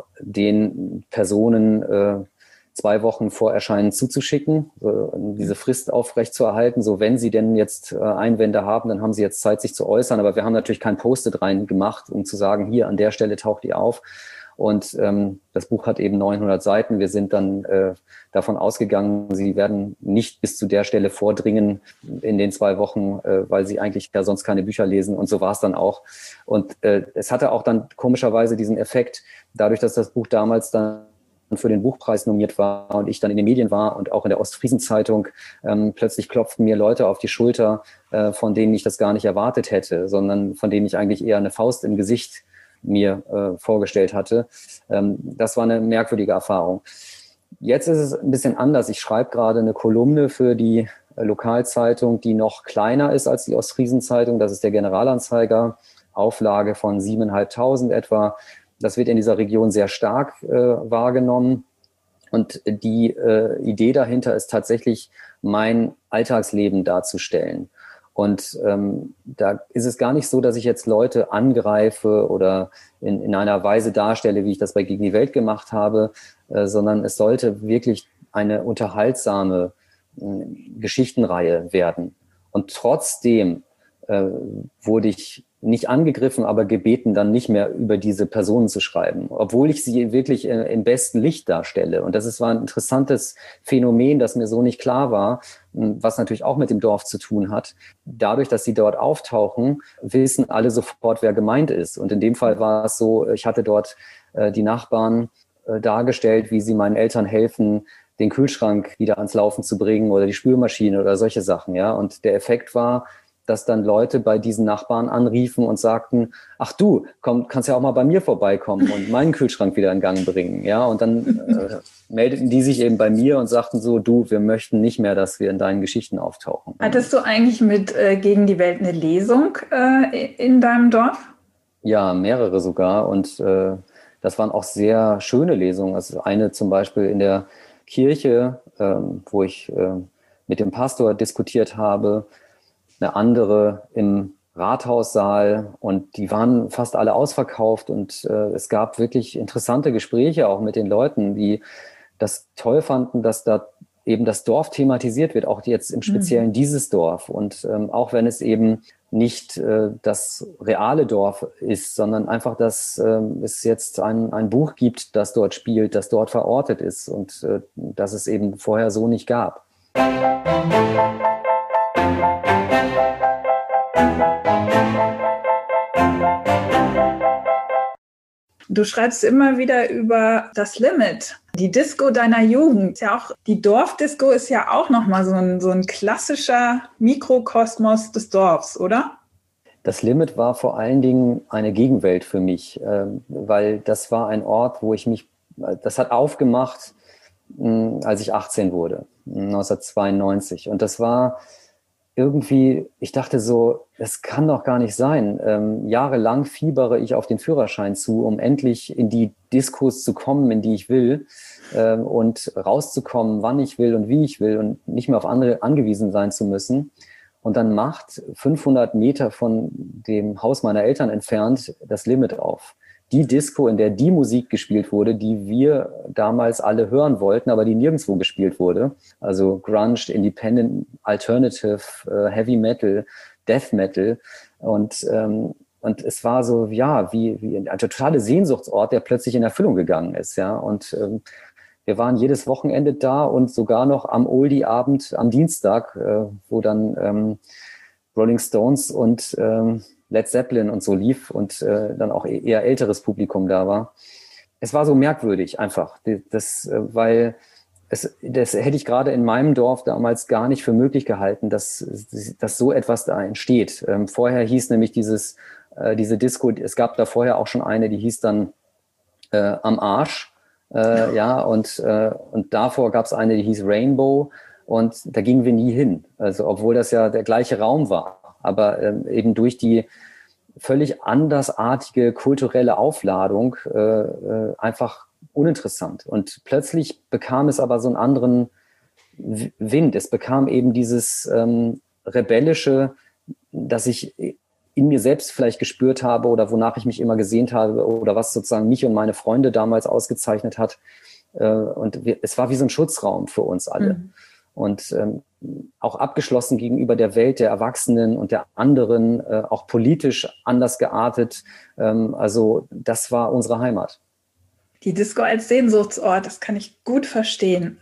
den Personen äh, zwei Wochen vor Erscheinen zuzuschicken, äh, diese Frist aufrechtzuerhalten. So, wenn sie denn jetzt äh, Einwände haben, dann haben sie jetzt Zeit, sich zu äußern. Aber wir haben natürlich kein Post-it rein gemacht, um zu sagen, hier an der Stelle taucht die auf. Und ähm, das Buch hat eben neunhundert Seiten. Wir sind dann äh, davon ausgegangen, sie werden nicht bis zu der Stelle vordringen in den zwei Wochen, äh, weil sie eigentlich ja sonst keine Bücher lesen. Und so war es dann auch. Und äh, es hatte auch dann komischerweise diesen Effekt, dadurch, dass das Buch damals dann für den Buchpreis nominiert war und ich dann in den Medien war und auch in der Ostfriesenzeitung, ähm, plötzlich klopften mir Leute auf die Schulter, äh, von denen ich das gar nicht erwartet hätte, sondern von denen ich eigentlich eher eine Faust im Gesicht mir äh, vorgestellt hatte. Ähm, das war eine merkwürdige Erfahrung. Jetzt ist es ein bisschen anders. Ich schreibe gerade eine Kolumne für die äh, Lokalzeitung, die noch kleiner ist als die Ostfriesenzeitung. Das ist der Generalanzeiger, Auflage von siebeneinhalbtausend etwa. Das wird in dieser Region sehr stark äh, wahrgenommen. Und die äh, Idee dahinter ist tatsächlich, mein Alltagsleben darzustellen. Und ähm, da ist es gar nicht so, dass ich jetzt Leute angreife oder in, in einer Weise darstelle, wie ich das bei Gegen die Welt gemacht habe, äh, sondern es sollte wirklich eine unterhaltsame äh, Geschichtenreihe werden. Und trotzdem äh, wurde ich nicht angegriffen, aber gebeten, dann nicht mehr über diese Personen zu schreiben, obwohl ich sie wirklich äh, im besten Licht darstelle. Und das ist, war ein interessantes Phänomen, das mir so nicht klar war, was natürlich auch mit dem Dorf zu tun hat. Dadurch, dass sie dort auftauchen, wissen alle sofort, wer gemeint ist. Und in dem Fall war es so, ich hatte dort äh, die Nachbarn äh, dargestellt, wie sie meinen Eltern helfen, den Kühlschrank wieder ans Laufen zu bringen oder die Spülmaschine oder solche Sachen. Ja. Und der Effekt war, dass dann Leute bei diesen Nachbarn anriefen und sagten, ach du, komm, kannst ja auch mal bei mir vorbeikommen und meinen Kühlschrank wieder in Gang bringen. Ja, und dann äh, meldeten die sich eben bei mir und sagten so, du, wir möchten nicht mehr, dass wir in deinen Geschichten auftauchen. Hattest du eigentlich mit äh, Gegen die Welt eine Lesung äh, in deinem Dorf? Ja, mehrere sogar. Und äh, das waren auch sehr schöne Lesungen. Also eine zum Beispiel in der Kirche, äh, wo ich äh, mit dem Pastor diskutiert habe, eine andere im Rathaussaal und die waren fast alle ausverkauft und äh, es gab wirklich interessante Gespräche auch mit den Leuten, die das toll fanden, dass da eben das Dorf thematisiert wird, auch jetzt im Speziellen mhm. dieses Dorf und ähm, auch wenn es eben nicht äh, das reale Dorf ist, sondern einfach, dass äh, es jetzt ein, ein Buch gibt, das dort spielt, das dort verortet ist und äh, das es eben vorher so nicht gab. Du schreibst immer wieder über das Limit, die Disco deiner Jugend. Ja, auch die Dorfdisco ist ja auch nochmal so ein, so ein klassischer Mikrokosmos des Dorfs, oder? Das Limit war vor allen Dingen eine Gegenwelt für mich, äh, weil das war ein Ort, wo ich mich, das hat aufgemacht, mh, als ich achtzehn wurde, neunzehnhundertzweiundneunzig. Und das war irgendwie, ich dachte so, das kann doch gar nicht sein. Ähm, jahrelang fiebere ich auf den Führerschein zu, um endlich in die Diskos zu kommen, in die ich will, ähm, und rauszukommen, wann ich will und wie ich will und nicht mehr auf andere angewiesen sein zu müssen. Und dann macht fünfhundert Meter von dem Haus meiner Eltern entfernt das Limit auf. Die Disco, in der die Musik gespielt wurde, die wir damals alle hören wollten, aber die nirgendwo gespielt wurde. Also Grunge, Independent, Alternative, äh, Heavy Metal, Death Metal. Und, ähm, und es war so, ja, wie, wie ein totaler Sehnsuchtsort, der plötzlich in Erfüllung gegangen ist. Ja. Und ähm, wir waren jedes Wochenende da und sogar noch am Oldie-Abend am Dienstag, äh, wo dann ähm, Rolling Stones und ähm, Led Zeppelin und so lief und äh, dann auch eher älteres Publikum da war. Es war so merkwürdig einfach, das, äh, weil es, das hätte ich gerade in meinem Dorf damals gar nicht für möglich gehalten, dass, dass so etwas da entsteht. Ähm, vorher hieß nämlich dieses, äh, diese Disco, es gab da vorher auch schon eine, die hieß dann äh, Am Arsch. Äh, ja, und, äh, und davor gab es eine, die hieß Rainbow und da gingen wir nie hin. Also obwohl das ja der gleiche Raum war, aber ähm, eben durch die völlig andersartige kulturelle Aufladung äh, äh, einfach uninteressant. Und plötzlich bekam es aber so einen anderen Wind. Es bekam eben dieses ähm, rebellische, das ich in mir selbst vielleicht gespürt habe oder wonach ich mich immer gesehnt habe oder was sozusagen mich und meine Freunde damals ausgezeichnet hat. Und wir, es war wie so ein Schutzraum für uns alle. Mhm. Und ähm, auch abgeschlossen gegenüber der Welt der Erwachsenen und der anderen, äh, auch politisch anders geartet. Ähm, also das war unsere Heimat. Die Disco als Sehnsuchtsort, das kann ich gut verstehen.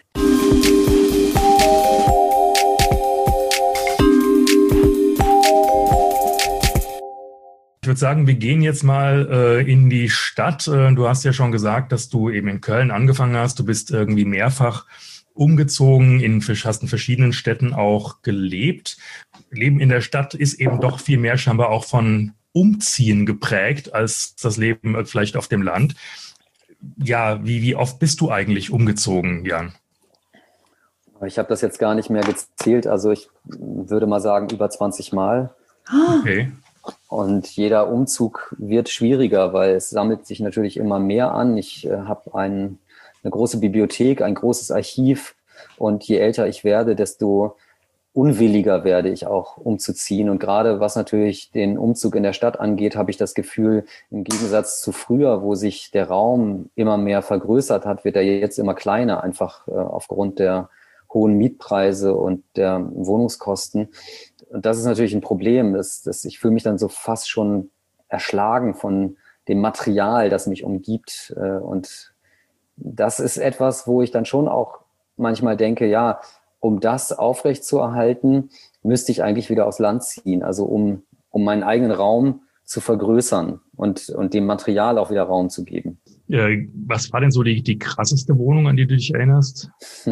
Ich würde sagen, wir gehen jetzt mal äh, in die Stadt. Äh, du hast ja schon gesagt, dass du eben in Köln angefangen hast. Du bist irgendwie mehrfach umgezogen, in, hast in verschiedenen Städten auch gelebt. Leben in der Stadt ist eben doch viel mehr scheinbar auch von Umziehen geprägt als das Leben vielleicht auf dem Land. Ja, wie, wie oft bist du eigentlich umgezogen, Jan? Ich habe das jetzt gar nicht mehr gezählt. Also ich würde mal sagen, über zwanzig Mal. Okay. Und jeder Umzug wird schwieriger, weil es sammelt sich natürlich immer mehr an. Ich äh, habe ein, eine große Bibliothek, ein großes Archiv. Und je älter ich werde, desto unwilliger werde ich auch umzuziehen. Und gerade was natürlich den Umzug in der Stadt angeht, habe ich das Gefühl, im Gegensatz zu früher, wo sich der Raum immer mehr vergrößert hat, wird er jetzt immer kleiner, einfach äh, aufgrund der hohen Mietpreise und der Wohnungskosten. Und das ist natürlich ein Problem. Das, das, ich fühle mich dann so fast schon erschlagen von dem Material, das mich umgibt. Und das ist etwas, wo ich dann schon auch manchmal denke, ja, um das aufrechtzuerhalten, müsste ich eigentlich wieder aufs Land ziehen. Also um, um meinen eigenen Raum zu vergrößern und, und dem Material auch wieder Raum zu geben. Ja, was war denn so die, die krasseste Wohnung, an die du dich erinnerst?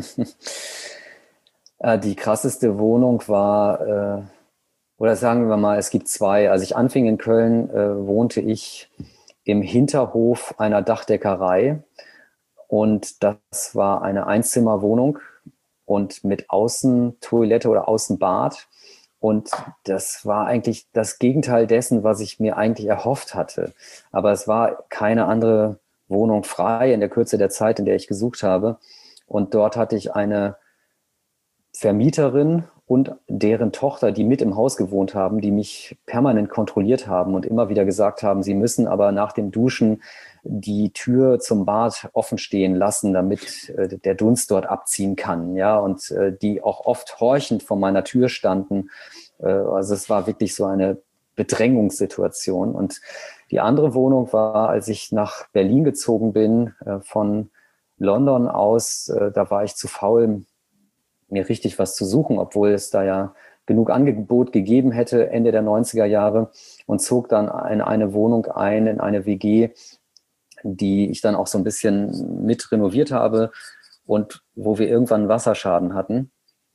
Die krasseste Wohnung war, äh, oder sagen wir mal, es gibt zwei. Als ich anfing in Köln, äh, wohnte ich im Hinterhof einer Dachdeckerei. Und das war eine Einzimmerwohnung und mit Außentoilette oder Außenbad. Und das war eigentlich das Gegenteil dessen, was ich mir eigentlich erhofft hatte. Aber es war keine andere Wohnung frei in der Kürze der Zeit, in der ich gesucht habe. Und dort hatte ich eine Vermieterin und deren Tochter, die mit im Haus gewohnt haben, die mich permanent kontrolliert haben und immer wieder gesagt haben, sie müssen aber nach dem Duschen die Tür zum Bad offen stehen lassen, damit äh, der Dunst dort abziehen kann. Ja, und äh, die auch oft horchend vor meiner Tür standen. Äh, also es war wirklich so eine Bedrängungssituation. Und die andere Wohnung war, als ich nach Berlin gezogen bin, äh, von London aus, äh, da war ich zu faul, mir richtig was zu suchen, obwohl es da ja genug Angebot gegeben hätte Ende der neunziger Jahre, und zog dann in eine Wohnung ein, in eine W G, die ich dann auch so ein bisschen mit renoviert habe und wo wir irgendwann einen Wasserschaden hatten.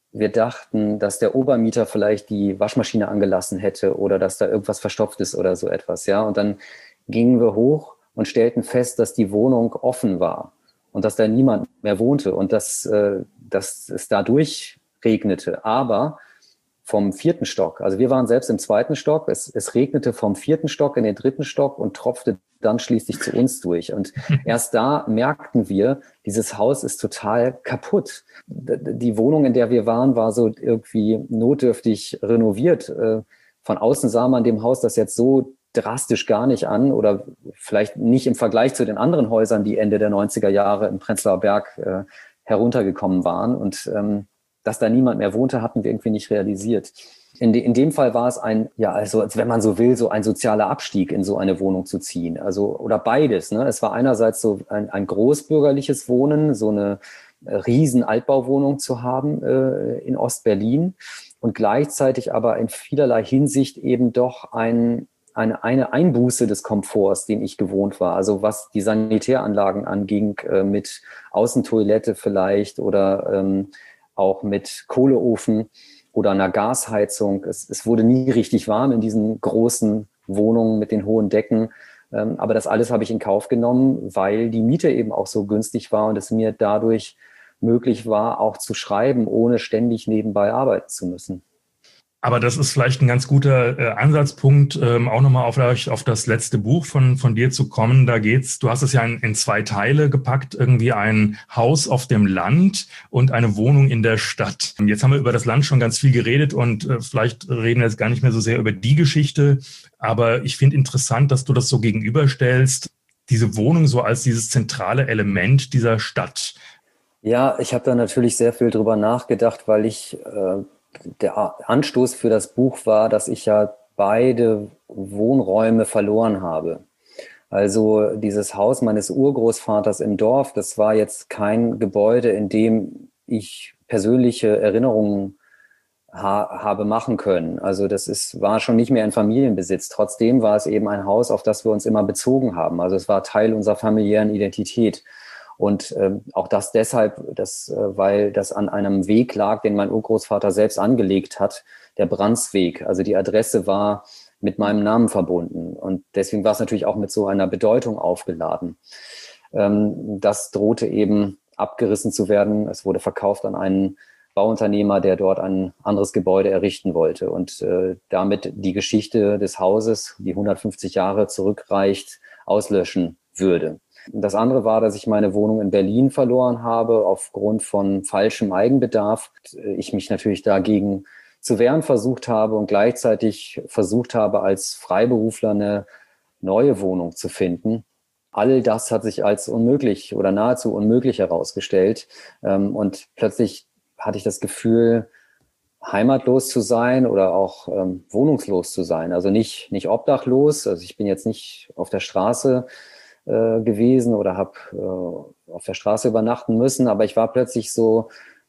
wir dachten, dass der Obermieter vielleicht die Waschmaschine angelassen hätte oder dass da irgendwas verstopft ist oder so etwas. Ja, und dann gingen wir hoch und stellten fest, dass die Wohnung offen war und dass da niemand mehr wohnte und dass, äh, dass es dadurch regnete. Aber vom vierten Stock, also wir waren selbst im zweiten Stock, es, es regnete vom vierten Stock in den dritten Stock und tropfte dann schließlich zu uns durch. Und erst da merkten wir, dieses Haus ist total kaputt. Die Wohnung, in der wir waren, war so irgendwie notdürftig renoviert. Von außen sah man dem Haus das jetzt so drastisch gar nicht an oder vielleicht nicht im Vergleich zu den anderen Häusern, die Ende der neunziger Jahre im Prenzlauer Berg äh, heruntergekommen waren. Und ähm, dass da niemand mehr wohnte, hatten wir irgendwie nicht realisiert. In, de, in dem Fall war es ein, ja, also als wenn man so will, so ein sozialer Abstieg, in so eine Wohnung zu ziehen. Also, oder beides, ne? Es war einerseits so ein, ein großbürgerliches Wohnen, so eine äh, riesen Altbauwohnung zu haben äh, in Ostberlin und gleichzeitig aber in vielerlei Hinsicht eben doch ein, eine, eine Einbuße des Komforts, den ich gewohnt war. Also was die Sanitäranlagen anging, äh, mit Außentoilette vielleicht oder ähm, auch mit Kohleofen oder einer Gasheizung. Es, es wurde nie richtig warm in diesen großen Wohnungen mit den hohen Decken. Ähm, aber das alles habe ich in Kauf genommen, weil die Miete eben auch so günstig war und es mir dadurch möglich war, auch zu schreiben, ohne ständig nebenbei arbeiten zu müssen. Aber das ist vielleicht ein ganz guter äh, Ansatzpunkt, ähm, auch nochmal auf, auf das letzte Buch von, von dir zu kommen. Da geht's, du hast es ja in, in zwei Teile gepackt, irgendwie ein Haus auf dem Land und eine Wohnung in der Stadt. Jetzt haben wir über das Land schon ganz viel geredet und äh, vielleicht reden wir jetzt gar nicht mehr so sehr über die Geschichte. Aber ich finde interessant, dass du das so gegenüberstellst, diese Wohnung so als dieses zentrale Element dieser Stadt. Ja, ich habe da natürlich sehr viel drüber nachgedacht, weil ich... Äh Der Anstoß für das Buch war, dass ich ja beide Wohnräume verloren habe. Also dieses Haus meines Urgroßvaters im Dorf, das war jetzt kein Gebäude, in dem ich persönliche Erinnerungen ha- habe machen können. Also das ist, war schon nicht mehr in Familienbesitz. Trotzdem war es eben ein Haus, auf das wir uns immer bezogen haben. Also es war Teil unserer familiären Identität. Und ähm, auch das deshalb, dass, äh, weil das an einem Weg lag, den mein Urgroßvater selbst angelegt hat, der Brandsweg. Also die Adresse war mit meinem Namen verbunden. Und deswegen war es natürlich auch mit so einer Bedeutung aufgeladen. Ähm, das drohte eben abgerissen zu werden. Es wurde verkauft an einen Bauunternehmer, der dort ein anderes Gebäude errichten wollte und äh, damit die Geschichte des Hauses, die hundertfünfzig Jahre zurückreicht, auslöschen würde. Das andere war, dass ich meine Wohnung in Berlin verloren habe aufgrund von falschem Eigenbedarf. Ich mich natürlich dagegen zu wehren versucht habe und gleichzeitig versucht habe, als Freiberufler eine neue Wohnung zu finden. All das hat sich als unmöglich oder nahezu unmöglich herausgestellt. Und plötzlich hatte ich das Gefühl, heimatlos zu sein oder auch ähm, wohnungslos zu sein. Also nicht, nicht obdachlos. Also ich bin jetzt nicht auf der Straße gewesen oder habe äh, auf der Straße übernachten müssen, aber ich war plötzlich so,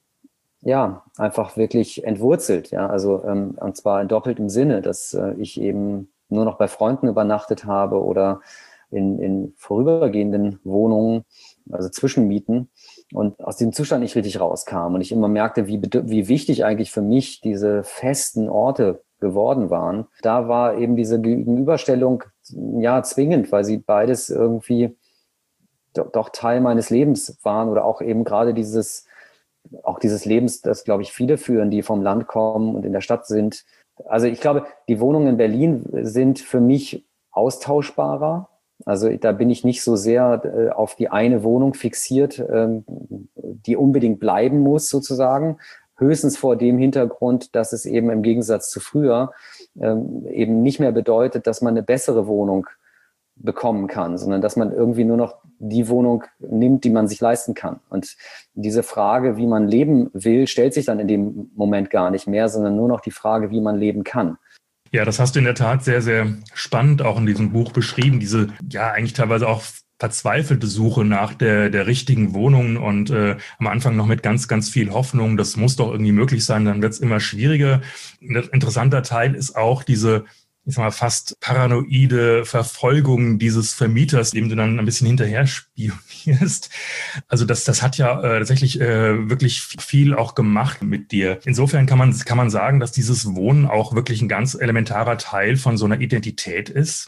ja, einfach wirklich entwurzelt, ja, also ähm, und zwar in doppeltem Sinne, dass äh, ich eben nur noch bei Freunden übernachtet habe oder in, in vorübergehenden Wohnungen, also Zwischenmieten und aus diesem Zustand nicht richtig rauskam und ich immer merkte, wie, wie wichtig eigentlich für mich diese festen Orte geworden waren. Da war eben diese Gegenüberstellung ja zwingend, weil sie beides irgendwie do, doch Teil meines Lebens waren oder auch eben gerade dieses, auch dieses Lebens, das glaube ich viele führen, die vom Land kommen und in der Stadt sind. Also ich glaube, die Wohnungen in Berlin sind für mich austauschbarer. Also da bin ich nicht so sehr äh, auf die eine Wohnung fixiert, ähm, die unbedingt bleiben muss sozusagen. Höchstens vor dem Hintergrund, dass es eben im Gegensatz zu früher ähm, eben nicht mehr bedeutet, dass man eine bessere Wohnung bekommen kann, sondern dass man irgendwie nur noch die Wohnung nimmt, die man sich leisten kann. Und diese Frage, wie man leben will, stellt sich dann in dem Moment gar nicht mehr, sondern nur noch die Frage, wie man leben kann. Ja, das hast du in der Tat sehr, sehr spannend auch in diesem Buch beschrieben. Diese, ja, eigentlich teilweise auch verzweifelte Suche nach der, der richtigen Wohnung und äh, am Anfang noch mit ganz, ganz viel Hoffnung, das muss doch irgendwie möglich sein, dann wird es immer schwieriger. Ein interessanter Teil ist auch diese ich sag mal, fast paranoide Verfolgung dieses Vermieters, dem du dann ein bisschen hinterher spionierst. Also das, das hat ja äh, tatsächlich äh, wirklich viel auch gemacht mit dir. Insofern kann man, kann man sagen, dass dieses Wohnen auch wirklich ein ganz elementarer Teil von so einer Identität ist.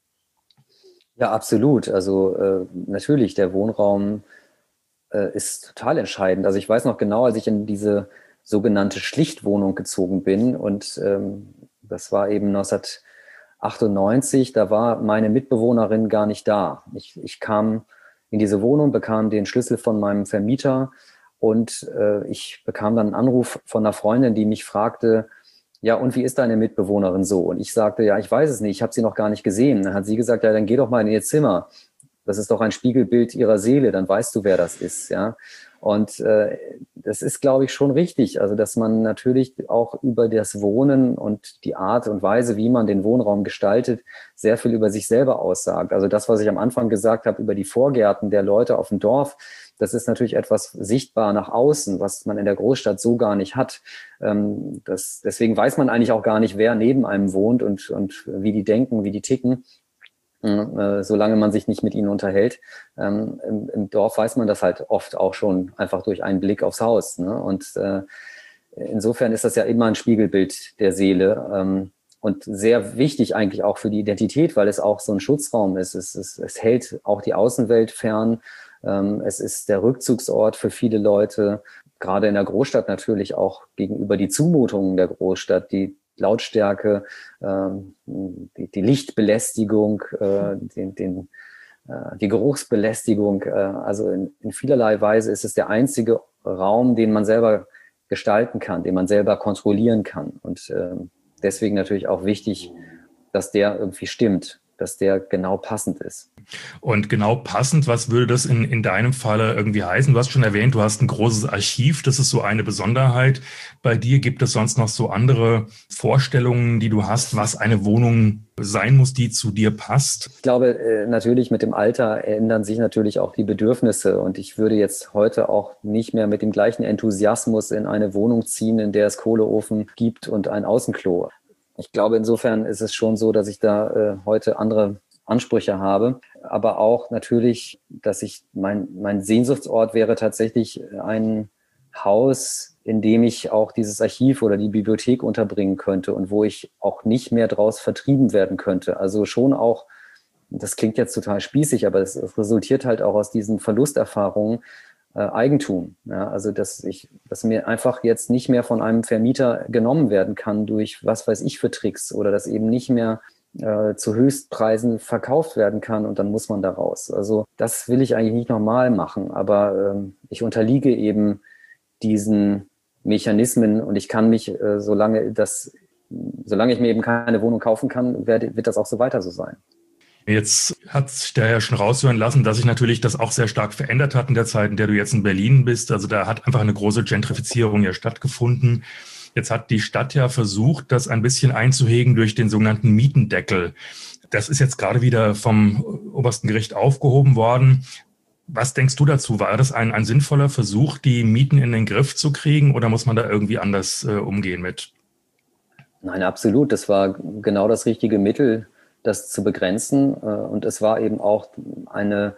Ja, absolut. Also äh, natürlich, der Wohnraum äh, ist total entscheidend. Also ich weiß noch genau, als ich in diese sogenannte Schlichtwohnung gezogen bin und ähm, das war eben neunzehnhundertachtundneunzig, da war meine Mitbewohnerin gar nicht da. Ich, ich kam in diese Wohnung, bekam den Schlüssel von meinem Vermieter und äh, ich bekam dann einen Anruf von einer Freundin, die mich fragte, ja, und wie ist deine Mitbewohnerin so? Und ich sagte, ja, ich weiß es nicht, ich habe sie noch gar nicht gesehen. Dann hat sie gesagt, ja, dann geh doch mal in ihr Zimmer. Das ist doch ein Spiegelbild ihrer Seele, dann weißt du, wer das ist, ja. Und äh, das ist, glaube ich, schon richtig. Also, dass man natürlich auch über das Wohnen und die Art und Weise, wie man den Wohnraum gestaltet, sehr viel über sich selber aussagt. Also das, was ich am Anfang gesagt habe über die Vorgärten der Leute auf dem Dorf, das ist natürlich etwas sichtbar nach außen, was man in der Großstadt so gar nicht hat. Ähm, das, deswegen weiß man eigentlich auch gar nicht, wer neben einem wohnt und, und wie die denken, wie die ticken. Äh, solange man sich nicht mit ihnen unterhält. Ähm, im, im Dorf weiß man das halt oft auch schon einfach durch einen Blick aufs Haus. Ne? Und äh, insofern ist das ja immer ein Spiegelbild der Seele ähm, und sehr wichtig eigentlich auch für die Identität, weil es auch so ein Schutzraum ist. Es, es, es hält auch die Außenwelt fern. Ähm, es ist der Rückzugsort für viele Leute, gerade in der Großstadt natürlich auch gegenüber die Zumutungen der Großstadt, die Lautstärke, ähm, die, die Lichtbelästigung, äh, den, den, äh, die Geruchsbelästigung. Äh, also in, in vielerlei Weise ist es der einzige Raum, den man selber gestalten kann, den man selber kontrollieren kann. Und äh, deswegen natürlich auch wichtig, dass der irgendwie stimmt, dass der genau passend ist. Und genau passend, was würde das in, in deinem Falle irgendwie heißen? Du hast schon erwähnt, du hast ein großes Archiv. Das ist so eine Besonderheit. Bei dir gibt es sonst noch so andere Vorstellungen, die du hast, was eine Wohnung sein muss, die zu dir passt? Ich glaube, natürlich mit dem Alter ändern sich natürlich auch die Bedürfnisse. Und ich würde jetzt heute auch nicht mehr mit dem gleichen Enthusiasmus in eine Wohnung ziehen, in der es Kohleofen gibt und ein Außenklo. Ich glaube, insofern ist es schon so, dass ich da äh, heute andere Ansprüche habe. Aber auch natürlich, dass ich, mein, mein Sehnsuchtsort wäre tatsächlich ein Haus, in dem ich auch dieses Archiv oder die Bibliothek unterbringen könnte und wo ich auch nicht mehr draus vertrieben werden könnte. Also schon auch, das klingt jetzt total spießig, aber es, es resultiert halt auch aus diesen Verlusterfahrungen, Äh, Eigentum. Ja, also dass ich, dass mir einfach jetzt nicht mehr von einem Vermieter genommen werden kann durch was weiß ich für Tricks oder dass eben nicht mehr äh, zu Höchstpreisen verkauft werden kann und dann muss man da raus. Also das will ich eigentlich nicht normal machen, aber ähm, ich unterliege eben diesen Mechanismen und ich kann mich, äh, solange das, solange ich mir eben keine Wohnung kaufen kann, wird, wird das auch so weiter so sein. Jetzt hat sich da ja schon raushören lassen, dass sich natürlich das auch sehr stark verändert hat in der Zeit, in der du jetzt in Berlin bist. Also da hat einfach eine große Gentrifizierung ja stattgefunden. Jetzt hat die Stadt ja versucht, das ein bisschen einzuhegen durch den sogenannten Mietendeckel. Das ist jetzt gerade wieder vom obersten Gericht aufgehoben worden. Was denkst du dazu? War das ein, ein sinnvoller Versuch, die Mieten in den Griff zu kriegen oder muss man da irgendwie anders äh, umgehen mit? Nein, absolut. Das war genau das richtige Mittel, das zu begrenzen. Und es war eben auch eine,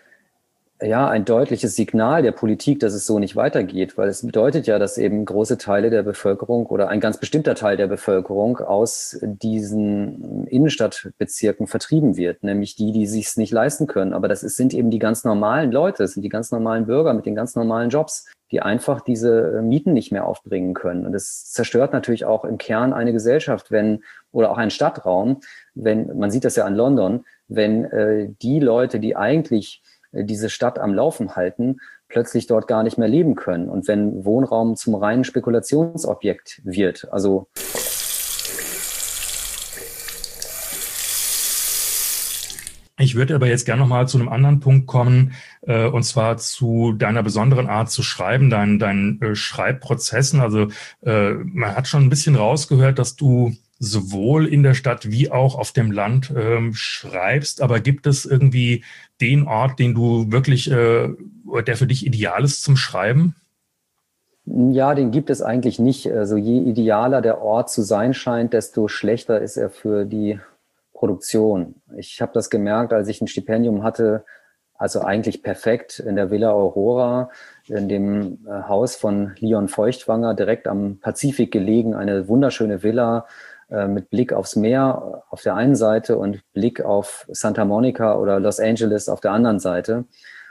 ja, ein deutliches Signal der Politik, dass es so nicht weitergeht, weil es bedeutet ja, dass eben große Teile der Bevölkerung oder ein ganz bestimmter Teil der Bevölkerung aus diesen Innenstadtbezirken vertrieben wird, nämlich die, die sich es nicht leisten können. Aber das ist, sind eben die ganz normalen Leute, das sind die ganz normalen Bürger mit den ganz normalen Jobs, die einfach diese Mieten nicht mehr aufbringen können. Und das zerstört natürlich auch im Kern eine Gesellschaft, wenn, oder auch einen Stadtraum, wenn, man sieht das ja an London, wenn äh, die Leute, die eigentlich äh, diese Stadt am Laufen halten, plötzlich dort gar nicht mehr leben können. Und wenn Wohnraum zum reinen Spekulationsobjekt wird, also Ich würde aber jetzt gerne nochmal zu einem anderen Punkt kommen, äh, und zwar zu deiner besonderen Art zu schreiben, deinen, deinen äh, Schreibprozessen. Also äh, man hat schon ein bisschen rausgehört, dass du sowohl in der Stadt wie auch auf dem Land ähm, schreibst. Aber gibt es irgendwie den Ort, den du wirklich, äh, der für dich ideal ist zum Schreiben? Ja, den gibt es eigentlich nicht. Also je idealer der Ort zu sein scheint, desto schlechter ist er für die Produktion. Ich habe das gemerkt, als ich ein Stipendium hatte, also eigentlich perfekt in der Villa Aurora, in dem Haus von Leon Feuchtwanger, direkt am Pazifik gelegen, eine wunderschöne Villa äh, mit Blick aufs Meer auf der einen Seite und Blick auf Santa Monica oder Los Angeles auf der anderen Seite.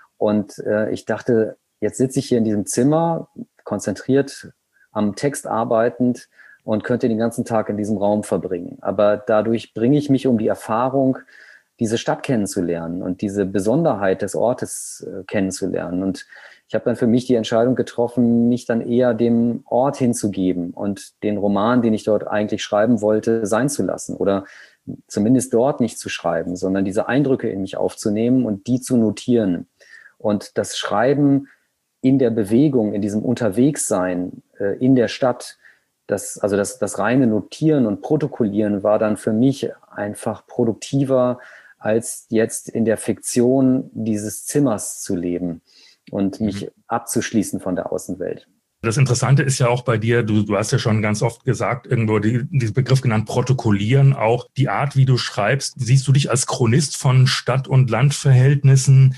Und äh, ich dachte, jetzt sitze ich hier in diesem Zimmer, konzentriert am Text arbeitend und könnte den ganzen Tag in diesem Raum verbringen. Aber dadurch bringe ich mich um die Erfahrung, diese Stadt kennenzulernen und diese Besonderheit des Ortes äh, kennenzulernen. Und ich habe dann für mich die Entscheidung getroffen, mich dann eher dem Ort hinzugeben und den Roman, den ich dort eigentlich schreiben wollte, sein zu lassen oder zumindest dort nicht zu schreiben, sondern diese Eindrücke in mich aufzunehmen und die zu notieren. Und das Schreiben in der Bewegung, in diesem Unterwegssein äh, in der Stadt, das, also das, das reine Notieren und Protokollieren war dann für mich einfach produktiver, als jetzt in der Fiktion dieses Zimmers zu leben und mich mhm. abzuschließen von der Außenwelt. Das Interessante ist ja auch bei dir, du, du hast ja schon ganz oft gesagt, irgendwo die, diesen Begriff genannt, protokollieren, auch die Art, wie du schreibst. Siehst du dich als Chronist von Stadt- und Landverhältnissen?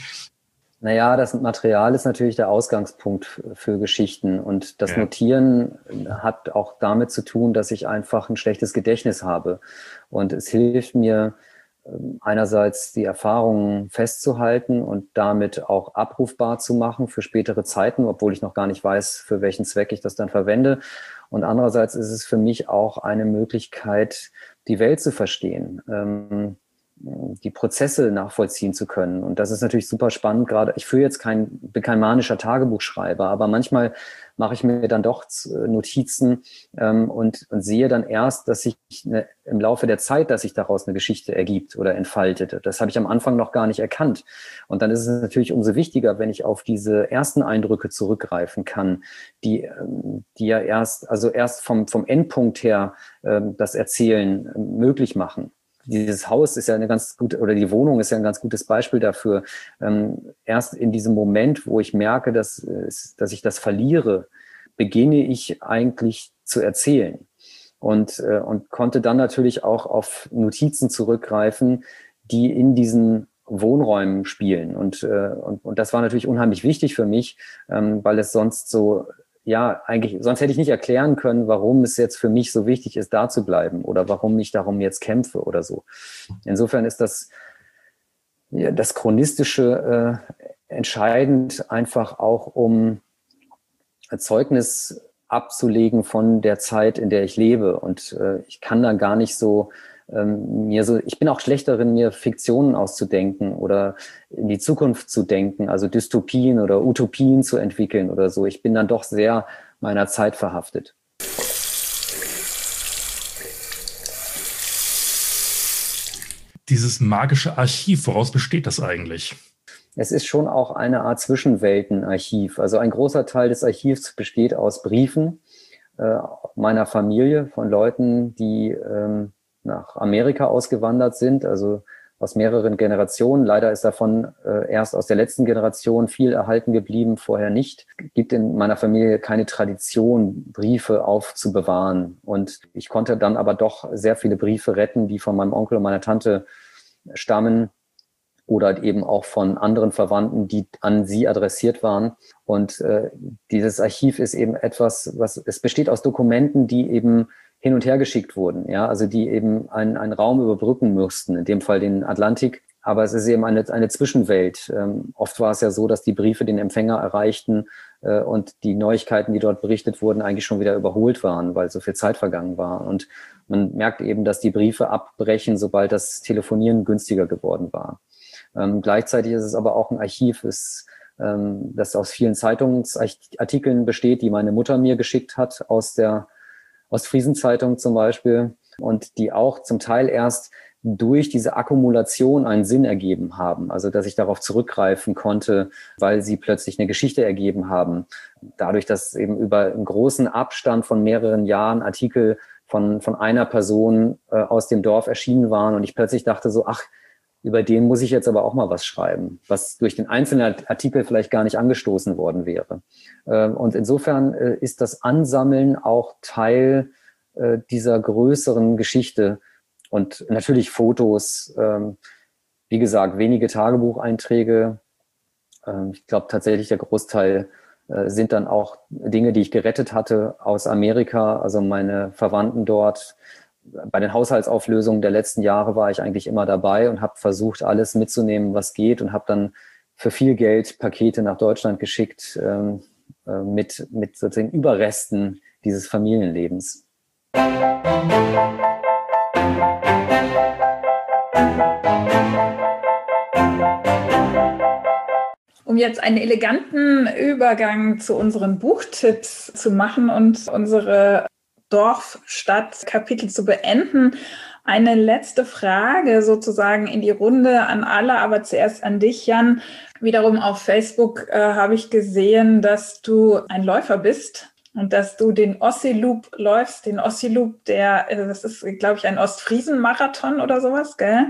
Naja, das Material ist natürlich der Ausgangspunkt für Geschichten und das ja. Notieren hat auch damit zu tun, dass ich einfach ein schlechtes Gedächtnis habe und es hilft mir einerseits die Erfahrungen festzuhalten und damit auch abrufbar zu machen für spätere Zeiten, obwohl ich noch gar nicht weiß, für welchen Zweck ich das dann verwende. Und andererseits ist es für mich auch eine Möglichkeit, die Welt zu verstehen, ähm, die Prozesse nachvollziehen zu können. Und das ist natürlich super spannend. Gerade ich führe jetzt kein, bin kein manischer Tagebuchschreiber, aber manchmal mache ich mir dann doch Notizen ähm, und, und sehe dann erst, dass sich eine, im Laufe der Zeit, dass sich daraus eine Geschichte ergibt oder entfaltet. Das habe ich am Anfang noch gar nicht erkannt. Und dann ist es natürlich umso wichtiger, wenn ich auf diese ersten Eindrücke zurückgreifen kann, die, die ja erst, also erst vom, vom Endpunkt her ähm, das Erzählen ähm, möglich machen. Dieses Haus ist ja eine ganz gute, oder die Wohnung ist ja ein ganz gutes Beispiel dafür. Ähm, erst in diesem Moment, wo ich merke, dass, dass ich das verliere, beginne ich eigentlich zu erzählen. Und, äh, und konnte dann natürlich auch auf Notizen zurückgreifen, die in diesen Wohnräumen spielen. Und, äh, und, und das war natürlich unheimlich wichtig für mich, ähm, weil es sonst so ja, eigentlich, sonst hätte ich nicht erklären können, warum es jetzt für mich so wichtig ist, da zu bleiben oder warum ich darum jetzt kämpfe oder so. Insofern ist das, ja, das Chronistische äh, entscheidend einfach auch, um Zeugnis abzulegen von der Zeit, in der ich lebe. Und äh, ich kann da gar nicht so ähm, mir so, ich bin auch schlecht darin, mir Fiktionen auszudenken oder in die Zukunft zu denken, also Dystopien oder Utopien zu entwickeln oder so. Ich bin dann doch sehr meiner Zeit verhaftet. Dieses magische Archiv, woraus besteht das eigentlich? Es ist schon auch eine Art Zwischenweltenarchiv. Also ein großer Teil des Archivs besteht aus Briefen äh, meiner Familie, von Leuten, die ähm, nach Amerika ausgewandert sind, also aus mehreren Generationen. Leider ist davon äh, erst aus der letzten Generation viel erhalten geblieben, vorher nicht. Es gibt in meiner Familie keine Tradition, Briefe aufzubewahren. Und ich konnte dann aber doch sehr viele Briefe retten, die von meinem Onkel und meiner Tante stammen oder eben auch von anderen Verwandten, die an sie adressiert waren. Und äh, dieses Archiv ist eben etwas, was es besteht aus Dokumenten, die eben hin und her geschickt wurden, ja, also die eben einen, einen Raum überbrücken müssten, in dem Fall den Atlantik. Aber es ist eben eine, eine Zwischenwelt. Ähm, oft war es ja so, dass die Briefe den Empfänger erreichten äh, und die Neuigkeiten, die dort berichtet wurden, eigentlich schon wieder überholt waren, weil so viel Zeit vergangen war. Und man merkt eben, dass die Briefe abbrechen, sobald das Telefonieren günstiger geworden war. Ähm, gleichzeitig ist es aber auch ein Archiv, ist, ähm, das aus vielen Zeitungsartikeln besteht, die meine Mutter mir geschickt hat, aus der Ostfriesen-Zeitung zum Beispiel, und die auch zum Teil erst durch diese Akkumulation einen Sinn ergeben haben. Also, dass ich darauf zurückgreifen konnte, weil sie plötzlich eine Geschichte ergeben haben. Dadurch, dass eben über einen großen Abstand von mehreren Jahren Artikel von, von einer Person äh, aus dem Dorf erschienen waren und ich plötzlich dachte so, ach, über den muss ich jetzt aber auch mal was schreiben, was durch den einzelnen Artikel vielleicht gar nicht angestoßen worden wäre. Und insofern ist das Ansammeln auch Teil dieser größeren Geschichte und natürlich Fotos, wie gesagt, wenige Tagebucheinträge. Ich glaube tatsächlich, der Großteil sind dann auch Dinge, die ich gerettet hatte aus Amerika, also meine Verwandten dort. Bei den Haushaltsauflösungen der letzten Jahre war ich eigentlich immer dabei und habe versucht, alles mitzunehmen, was geht, und habe dann für viel Geld Pakete nach Deutschland geschickt ähm, äh, mit, mit sozusagen Überresten dieses Familienlebens. Um jetzt einen eleganten Übergang zu unseren Buchtipps zu machen und unsere Dorf-Stadt-Kapitel zu beenden, eine letzte Frage sozusagen in die Runde an alle, aber zuerst an dich, Jan. Wiederum auf Facebook äh, habe ich gesehen, dass du ein Läufer bist und dass du den Ossi-Loop läufst. Den Ossi-Loop, der, äh, das ist, glaube ich, ein Ostfriesen-Marathon oder sowas, gell?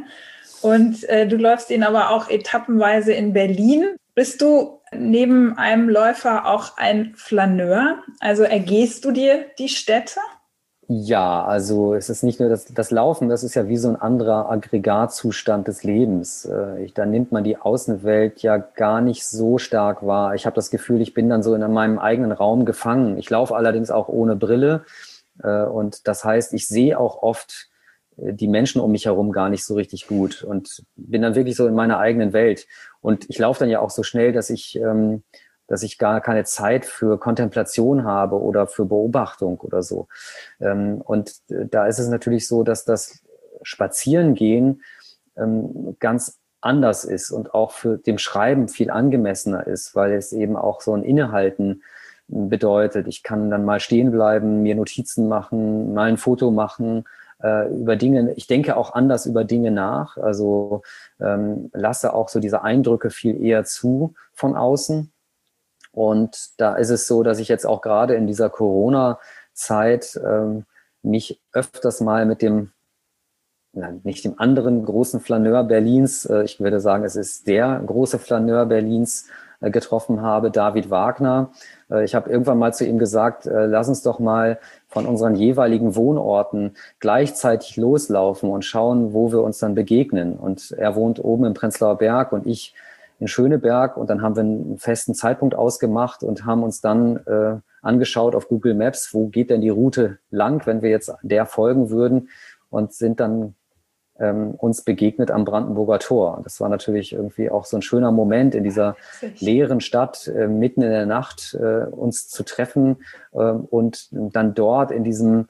Und äh, du läufst ihn aber auch etappenweise in Berlin. Bist du neben einem Läufer auch ein Flaneur? Also ergehst du dir die Städte? Ja, also es ist nicht nur das, das Laufen, das ist ja wie so ein anderer Aggregatzustand des Lebens. Äh, ich, da nimmt man die Außenwelt ja gar nicht so stark wahr. Ich habe das Gefühl, ich bin dann so in meinem eigenen Raum gefangen. Ich laufe allerdings auch ohne Brille. Äh, und das heißt, ich sehe auch oft die Menschen um mich herum gar nicht so richtig gut und bin dann wirklich so in meiner eigenen Welt. Und ich laufe dann ja auch so schnell, dass ich, ähm, dass ich gar keine Zeit für Kontemplation habe oder für Beobachtung oder so. Ähm, und da ist es natürlich so, dass das Spazierengehen ähm, ganz anders ist und auch für dem Schreiben viel angemessener ist, weil es eben auch so ein Innehalten bedeutet. Ich kann dann mal stehen bleiben, mir Notizen machen, mal ein Foto machen, über Dinge, ich denke auch anders über Dinge nach, also ähm, lasse auch so diese Eindrücke viel eher zu von außen. Und da ist es so, dass ich jetzt auch gerade in dieser Corona-Zeit ähm, mich öfters mal mit dem, na, nicht dem anderen großen Flaneur Berlins, äh, ich würde sagen, es ist der große Flaneur Berlins, äh, getroffen habe, David Wagner. Äh, ich habe irgendwann mal zu ihm gesagt, äh, lass uns doch mal von unseren jeweiligen Wohnorten gleichzeitig loslaufen und schauen, wo wir uns dann begegnen. Und er wohnt oben im Prenzlauer Berg und ich in Schöneberg. Und dann haben wir einen festen Zeitpunkt ausgemacht und haben uns dann äh, angeschaut auf Google Maps, wo geht denn die Route lang, wenn wir jetzt der folgen würden, und sind dann ähm, uns begegnet am Brandenburger Tor. Und das war natürlich irgendwie auch so ein schöner Moment in dieser leeren Stadt, äh, mitten in der Nacht äh, uns zu treffen äh, und dann dort in diesem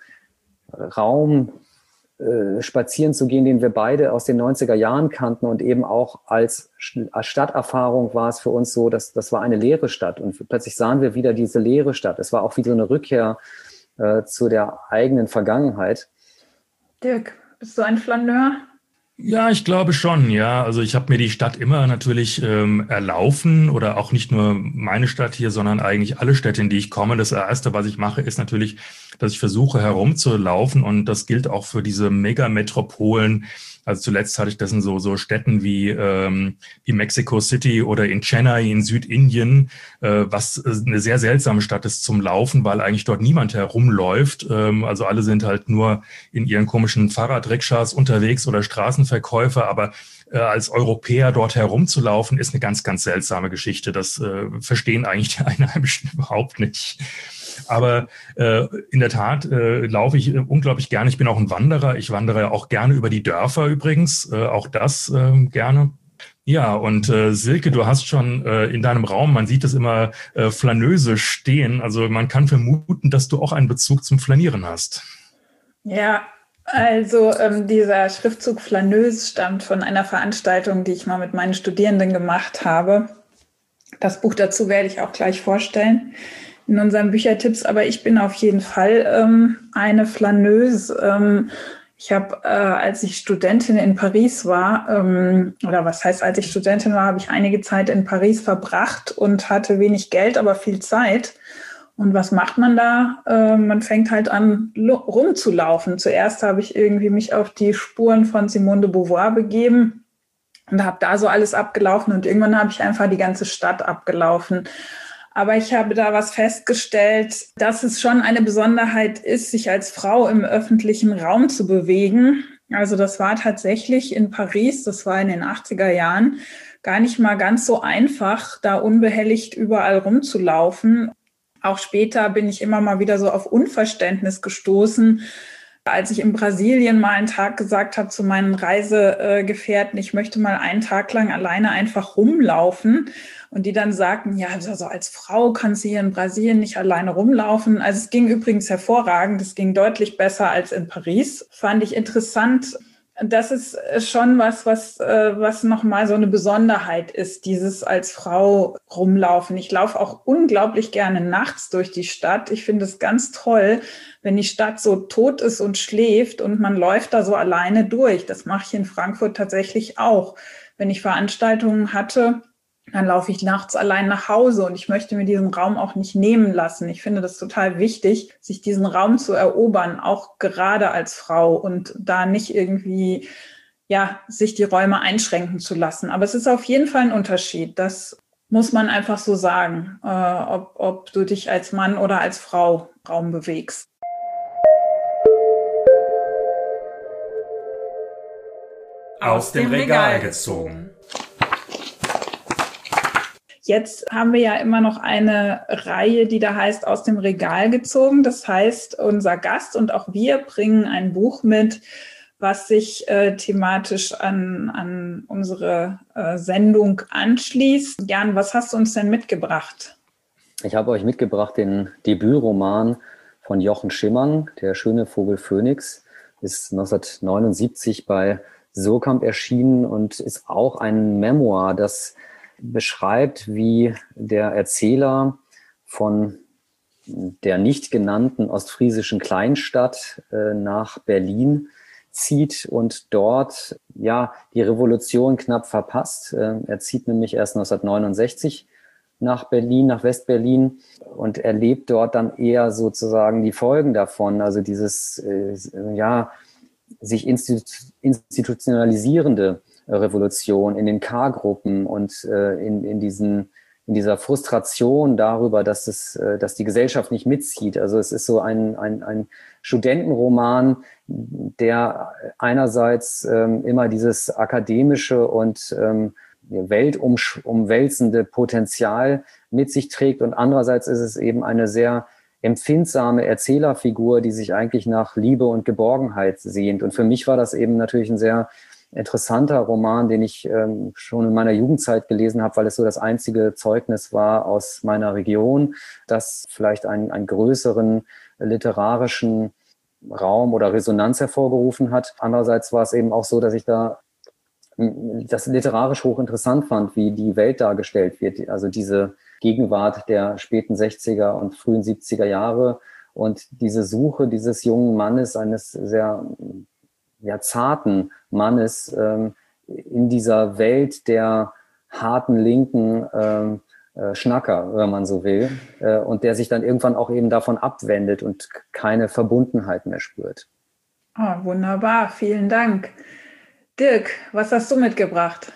Raum äh, spazieren zu gehen, den wir beide aus den neunziger Jahren kannten, und eben auch als, als Stadterfahrung war es für uns so, dass das war eine leere Stadt, und plötzlich sahen wir wieder diese leere Stadt. Es war auch wie so eine Rückkehr äh, zu der eigenen Vergangenheit. Dirk, bist du ein Flaneur? Ja, ich glaube schon, ja. Also ich habe mir die Stadt immer natürlich ähm, erlaufen, oder auch nicht nur meine Stadt hier, sondern eigentlich alle Städte, in die ich komme. Das Erste, was ich mache, ist natürlich, dass ich versuche herumzulaufen, und das gilt auch für diese Megametropolen. Also zuletzt hatte ich das in so, so Städten wie, ähm, wie Mexico City oder in Chennai in Südindien, äh, was eine sehr seltsame Stadt ist zum Laufen, weil eigentlich dort niemand herumläuft. Ähm, also alle sind halt nur in ihren komischen Fahrradrikschas unterwegs oder Straßenverkäufer, aber äh, als Europäer dort herumzulaufen, ist eine ganz, ganz seltsame Geschichte. Das äh, verstehen eigentlich die Einheimischen überhaupt nicht. Aber äh, in der Tat äh, laufe ich äh, unglaublich gerne. Ich bin auch ein Wanderer. Ich wandere auch gerne über die Dörfer übrigens. Äh, auch das äh, gerne. Ja, und äh, Silke, du hast schon äh, in deinem Raum, man sieht es immer, äh, Flaneuse stehen. Also man kann vermuten, dass du auch einen Bezug zum Flanieren hast. Ja, also ähm, dieser Schriftzug Flaneuse stammt von einer Veranstaltung, die ich mal mit meinen Studierenden gemacht habe. Das Buch dazu werde ich auch gleich vorstellen in unseren Büchertipps, aber ich bin auf jeden Fall ähm, eine Flaneuse. Ähm, ich habe, äh, als ich Studentin in Paris war, ähm, oder was heißt, als ich Studentin war, habe ich einige Zeit in Paris verbracht und hatte wenig Geld, aber viel Zeit. Und was macht man da? Äh, man fängt halt an, lo- rumzulaufen. Zuerst habe ich irgendwie mich auf die Spuren von Simone de Beauvoir begeben. und habe da so alles abgelaufen und irgendwann habe ich einfach die ganze Stadt abgelaufen. Aber ich habe da was festgestellt, dass es schon eine Besonderheit ist, sich als Frau im öffentlichen Raum zu bewegen. Also das war tatsächlich in Paris, das war in den achtziger Jahren, gar nicht mal ganz so einfach, da unbehelligt überall rumzulaufen. Auch später bin ich immer mal wieder so auf Unverständnis gestoßen, als ich in Brasilien mal einen Tag gesagt habe zu meinen Reisegefährten, ich möchte mal einen Tag lang alleine einfach rumlaufen. Und die dann sagten, ja, also als Frau kannst du hier in Brasilien nicht alleine rumlaufen. Also es ging übrigens hervorragend, es ging deutlich besser als in Paris. Fand ich interessant. Das ist schon was, was, was nochmal so eine Besonderheit ist, dieses als Frau rumlaufen. Ich laufe auch unglaublich gerne nachts durch die Stadt. Ich finde es ganz toll, wenn die Stadt so tot ist und schläft und man läuft da so alleine durch. Das mache ich in Frankfurt tatsächlich auch. Wenn ich Veranstaltungen hatte, dann laufe ich nachts allein nach Hause und ich möchte mir diesen Raum auch nicht nehmen lassen. Ich finde das total wichtig, sich diesen Raum zu erobern, auch gerade als Frau und da nicht irgendwie, ja, sich die Räume einschränken zu lassen. Aber es ist auf jeden Fall ein Unterschied. Das muss man einfach so sagen, äh, ob, ob du dich als Mann oder als Frau Raum bewegst. Aus dem Regal gezogen. Jetzt haben wir ja immer noch eine Reihe, die da heißt aus dem Regal gezogen. Das heißt, unser Gast und auch wir bringen ein Buch mit, was sich äh, thematisch an, an unsere äh, Sendung anschließt. Jan, was hast du uns denn mitgebracht? Ich habe euch mitgebracht den Debütroman von Jochen Schimmern, Der schöne Vogel Phönix, ist neunzehnhundertneunundsiebzig bei Surkamp erschienen und ist auch ein Memoir, das beschreibt, wie der Erzähler von der nicht genannten ostfriesischen Kleinstadt äh, nach Berlin zieht und dort ja die Revolution knapp verpasst. Äh, er zieht nämlich erst neunzehnhundertneunundsechzig nach Berlin, nach Westberlin und erlebt dort dann eher sozusagen die Folgen davon, also dieses äh, ja sich institu- institutionalisierende Revolution in den K-Gruppen und äh, in, in, diesen, in dieser Frustration darüber, dass, es, äh, dass die Gesellschaft nicht mitzieht. Also es ist so ein, ein, ein Studentenroman, der einerseits ähm, immer dieses akademische und ähm, weltumwälzende Potenzial mit sich trägt und andererseits ist es eben eine sehr empfindsame Erzählerfigur, die sich eigentlich nach Liebe und Geborgenheit sehnt. Und für mich war das eben natürlich ein sehr interessanter Roman, den ich ähm, schon in meiner Jugendzeit gelesen habe, weil es so das einzige Zeugnis war aus meiner Region, das vielleicht einen, einen größeren literarischen Raum oder Resonanz hervorgerufen hat. Andererseits war es eben auch so, dass ich da das literarisch hochinteressant fand, wie die Welt dargestellt wird. Also diese Gegenwart der späten sechziger und frühen siebziger Jahre und diese Suche dieses jungen Mannes, eines sehr ja, zarten Mannes ähm, in dieser Welt der harten linken ähm, äh, Schnacker, wenn man so will, äh, und der sich dann irgendwann auch eben davon abwendet und keine Verbundenheit mehr spürt. Oh, wunderbar, vielen Dank. Dirk, was hast du mitgebracht?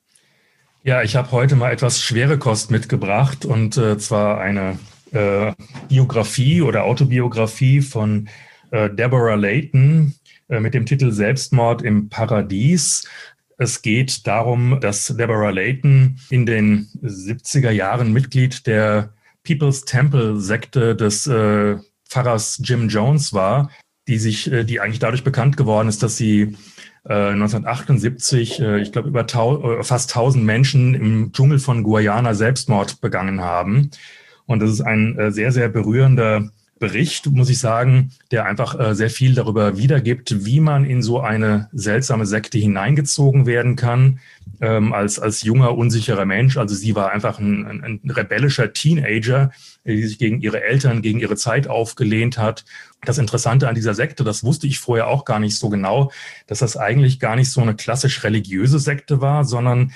Ja, ich habe heute mal etwas schwere Kost mitgebracht und äh, zwar eine äh, Biografie oder Autobiografie von äh, Deborah Layton äh, mit dem Titel Selbstmord im Paradies. Es geht darum, dass Deborah Layton in den siebziger Jahren Mitglied der People's Temple-Sekte des äh, Pfarrers Jim Jones war, die sich, äh, die eigentlich dadurch bekannt geworden ist, dass sie neunzehnhundertachtundsiebzig, ich glaube, über tau- fast tausend Menschen im Dschungel von Guyana Selbstmord begangen haben. Und das ist ein sehr, sehr berührender Bericht, muss ich sagen, der einfach sehr viel darüber wiedergibt, wie man in so eine seltsame Sekte hineingezogen werden kann, ähm, als, als junger, unsicherer Mensch. Also sie war einfach ein, ein, ein rebellischer Teenager, die sich gegen ihre Eltern, gegen ihre Zeit aufgelehnt hat. Das Interessante an dieser Sekte, das wusste ich vorher auch gar nicht so genau, dass das eigentlich gar nicht so eine klassisch religiöse Sekte war, sondern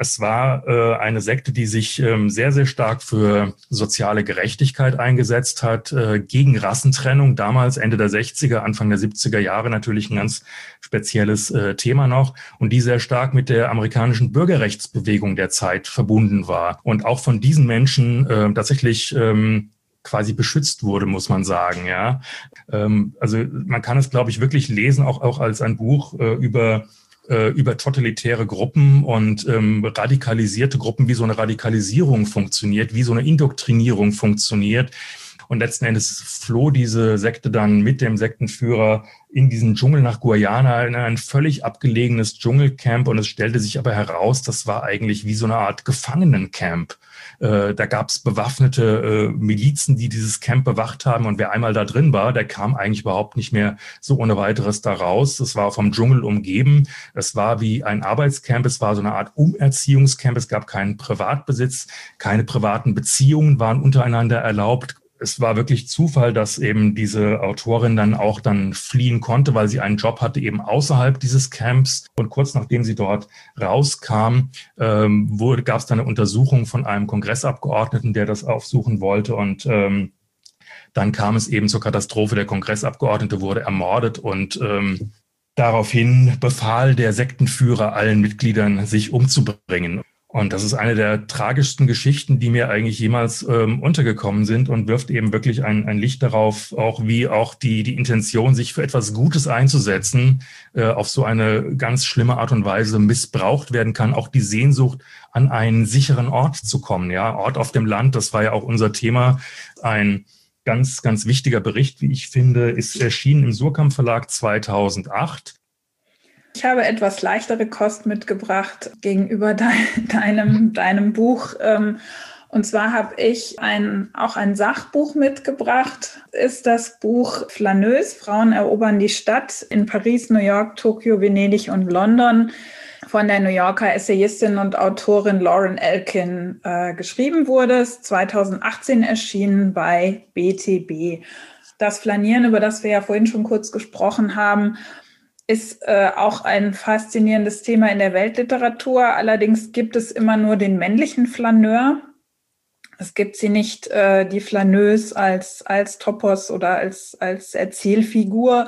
Es war äh, eine Sekte, die sich ähm, sehr, sehr stark für soziale Gerechtigkeit eingesetzt hat, äh, gegen Rassentrennung. Damals, Ende der sechziger, Anfang der siebziger Jahre, natürlich ein ganz spezielles äh, Thema noch. Und die sehr stark mit der amerikanischen Bürgerrechtsbewegung der Zeit verbunden war. Und auch von diesen Menschen äh, tatsächlich ähm, quasi beschützt wurde, muss man sagen. Ja, ähm, also man kann es, glaube ich, wirklich lesen, auch, auch als ein Buch äh, über über totalitäre Gruppen und ähm, radikalisierte Gruppen, wie so eine Radikalisierung funktioniert, wie so eine Indoktrinierung funktioniert. Und letzten Endes floh diese Sekte dann mit dem Sektenführer in diesen Dschungel nach Guyana, in ein völlig abgelegenes Dschungelcamp. Und es stellte sich aber heraus, das war eigentlich wie so eine Art Gefangenencamp. Äh, da gab es bewaffnete äh, Milizen, die dieses Camp bewacht haben. Und wer einmal da drin war, der kam eigentlich überhaupt nicht mehr so ohne weiteres da raus. Es war vom Dschungel umgeben. Es war wie ein Arbeitscamp. Es war so eine Art Umerziehungscamp. Es gab keinen Privatbesitz. Keine privaten Beziehungen waren untereinander erlaubt. Es war wirklich Zufall, dass eben diese Autorin dann auch dann fliehen konnte, weil sie einen Job hatte eben außerhalb dieses Camps. Und kurz nachdem sie dort rauskam, ähm, wurde, gab es dann eine Untersuchung von einem Kongressabgeordneten, der das aufsuchen wollte. Und ähm, dann kam es eben zur Katastrophe. Der Kongressabgeordnete wurde ermordet und ähm, daraufhin befahl der Sektenführer allen Mitgliedern, sich umzubringen. Und das ist eine der tragischsten Geschichten, die mir eigentlich jemals ähm, untergekommen sind und wirft eben wirklich ein, ein Licht darauf, auch wie auch die, die Intention, sich für etwas Gutes einzusetzen, äh, auf so eine ganz schlimme Art und Weise missbraucht werden kann. Auch die Sehnsucht, an einen sicheren Ort zu kommen. Ja, Ort auf dem Land, das war ja auch unser Thema. Ein ganz, ganz wichtiger Bericht, wie ich finde, ist erschienen im Suhrkamp Verlag zweitausendacht. Ich habe etwas leichtere Kost mitgebracht gegenüber de- deinem, deinem Buch. Und zwar habe ich ein, auch ein Sachbuch mitgebracht. Ist das Buch Flaneuse, Frauen erobern die Stadt in Paris, New York, Tokio, Venedig und London von der New Yorker Essayistin und Autorin Lauren Elkin äh, geschrieben wurde. Es ist zweitausendachtzehn erschienen bei B T B. Das Flanieren, über das wir ja vorhin schon kurz gesprochen haben, ist äh, auch ein faszinierendes Thema in der Weltliteratur. Allerdings gibt es immer nur den männlichen Flaneur. Es gibt sie nicht, äh, die Flaneuse als, als Topos oder als, als Erzählfigur.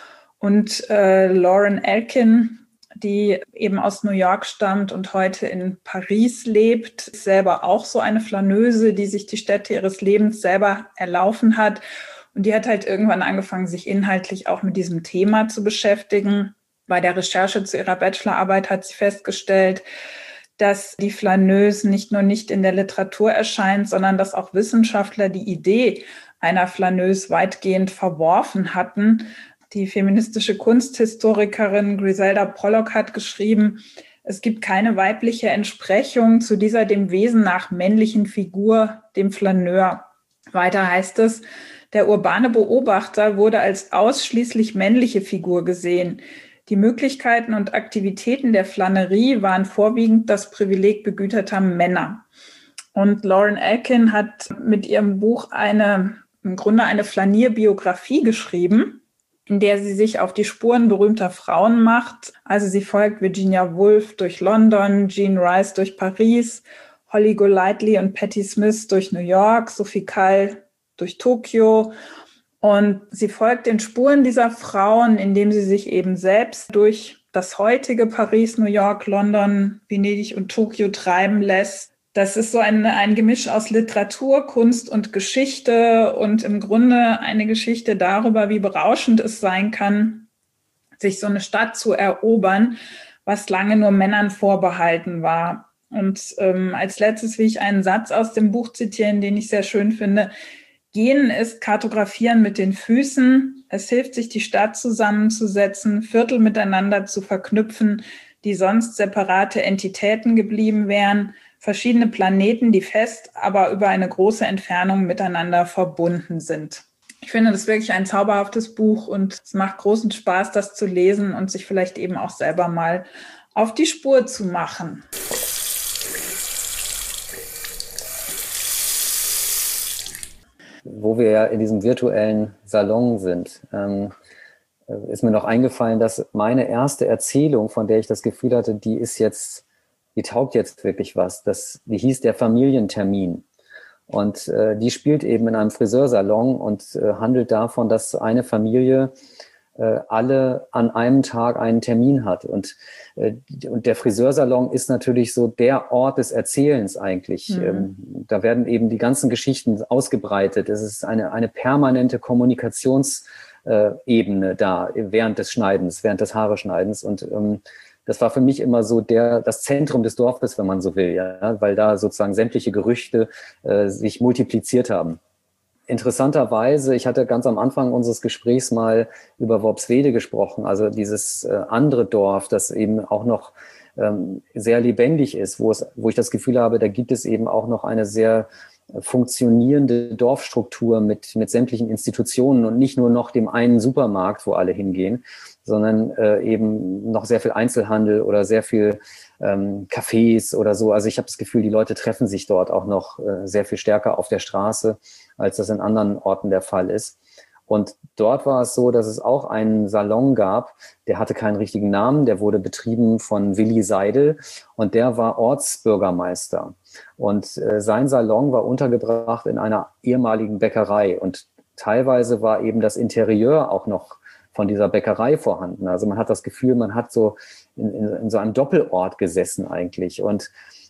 Und äh, Lauren Elkin, die eben aus New York stammt und heute in Paris lebt, ist selber auch so eine Flaneuse, die sich die Städte ihres Lebens selber erlaufen hat. Und die hat halt irgendwann angefangen, sich inhaltlich auch mit diesem Thema zu beschäftigen. Bei der Recherche zu ihrer Bachelorarbeit hat sie festgestellt, dass die Flaneuse nicht nur nicht in der Literatur erscheint, sondern dass auch Wissenschaftler die Idee einer Flaneuse weitgehend verworfen hatten. Die feministische Kunsthistorikerin Griselda Pollock hat geschrieben, es gibt keine weibliche Entsprechung zu dieser dem Wesen nach männlichen Figur, dem Flaneur. Weiter heißt es, der urbane Beobachter wurde als ausschließlich männliche Figur gesehen. Die Möglichkeiten und Aktivitäten der Flanerie waren vorwiegend das Privileg begüterter Männer. Und Lauren Elkin hat mit ihrem Buch eine, im Grunde eine Flanierbiografie geschrieben, in der sie sich auf die Spuren berühmter Frauen macht. Also sie folgt Virginia Woolf durch London, Jean Rice durch Paris, Holly Golightly und Patti Smith durch New York, Sophie Calle durch Tokio. Und sie folgt den Spuren dieser Frauen, indem sie sich eben selbst durch das heutige Paris, New York, London, Venedig und Tokio treiben lässt. Das ist so ein, ein Gemisch aus Literatur, Kunst und Geschichte und im Grunde eine Geschichte darüber, wie berauschend es sein kann, sich so eine Stadt zu erobern, was lange nur Männern vorbehalten war. Und ähm, als letztes will ich einen Satz aus dem Buch zitieren, den ich sehr schön finde. Gehen ist Kartografieren mit den Füßen. Es hilft, sich die Stadt zusammenzusetzen, Viertel miteinander zu verknüpfen, die sonst separate Entitäten geblieben wären, verschiedene Planeten, die fest, aber über eine große Entfernung miteinander verbunden sind. Ich finde das wirklich ein zauberhaftes Buch und es macht großen Spaß, das zu lesen und sich vielleicht eben auch selber mal auf die Spur zu machen. Wo wir ja in diesem virtuellen Salon sind, ähm, ist mir noch eingefallen, dass meine erste Erzählung, von der ich das Gefühl hatte, die ist jetzt die taugt jetzt wirklich was. Das, die hieß Der Familientermin. Und äh, die spielt eben in einem Friseursalon und äh, handelt davon, dass eine Familie äh, alle an einem Tag einen Termin hat. Und, äh, und der Friseursalon ist natürlich so der Ort des Erzählens eigentlich. Mhm. Ähm, da werden eben die ganzen Geschichten ausgebreitet. Es ist eine, eine permanente Kommunikationsebene da während des Schneidens, während des Haareschneidens. Und ähm, das war für mich immer so der, das Zentrum des Dorfes, wenn man so will, ja, weil da sozusagen sämtliche Gerüchte äh, sich multipliziert haben. Interessanterweise, ich hatte ganz am Anfang unseres Gesprächs mal über Worpswede gesprochen, also dieses äh, andere Dorf, das eben auch noch ähm, sehr lebendig ist, wo es, wo ich das Gefühl habe, da gibt es eben auch noch eine sehr funktionierende Dorfstruktur mit, mit sämtlichen Institutionen und nicht nur noch dem einen Supermarkt, wo alle hingehen, sondern äh, eben noch sehr viel Einzelhandel oder sehr viel ähm, Cafés oder so. Also ich habe das Gefühl, die Leute treffen sich dort auch noch äh, sehr viel stärker auf der Straße, als das in anderen Orten der Fall ist. Und dort war es so, dass es auch einen Salon gab, der hatte keinen richtigen Namen, der wurde betrieben von Willi Seidel und der war Ortsbürgermeister. Und äh, sein Salon war untergebracht in einer ehemaligen Bäckerei und teilweise war eben das Interieur auch noch von dieser Bäckerei vorhanden. Also man hat das Gefühl, man hat so in, in, in so einem Doppelort gesessen eigentlich. Und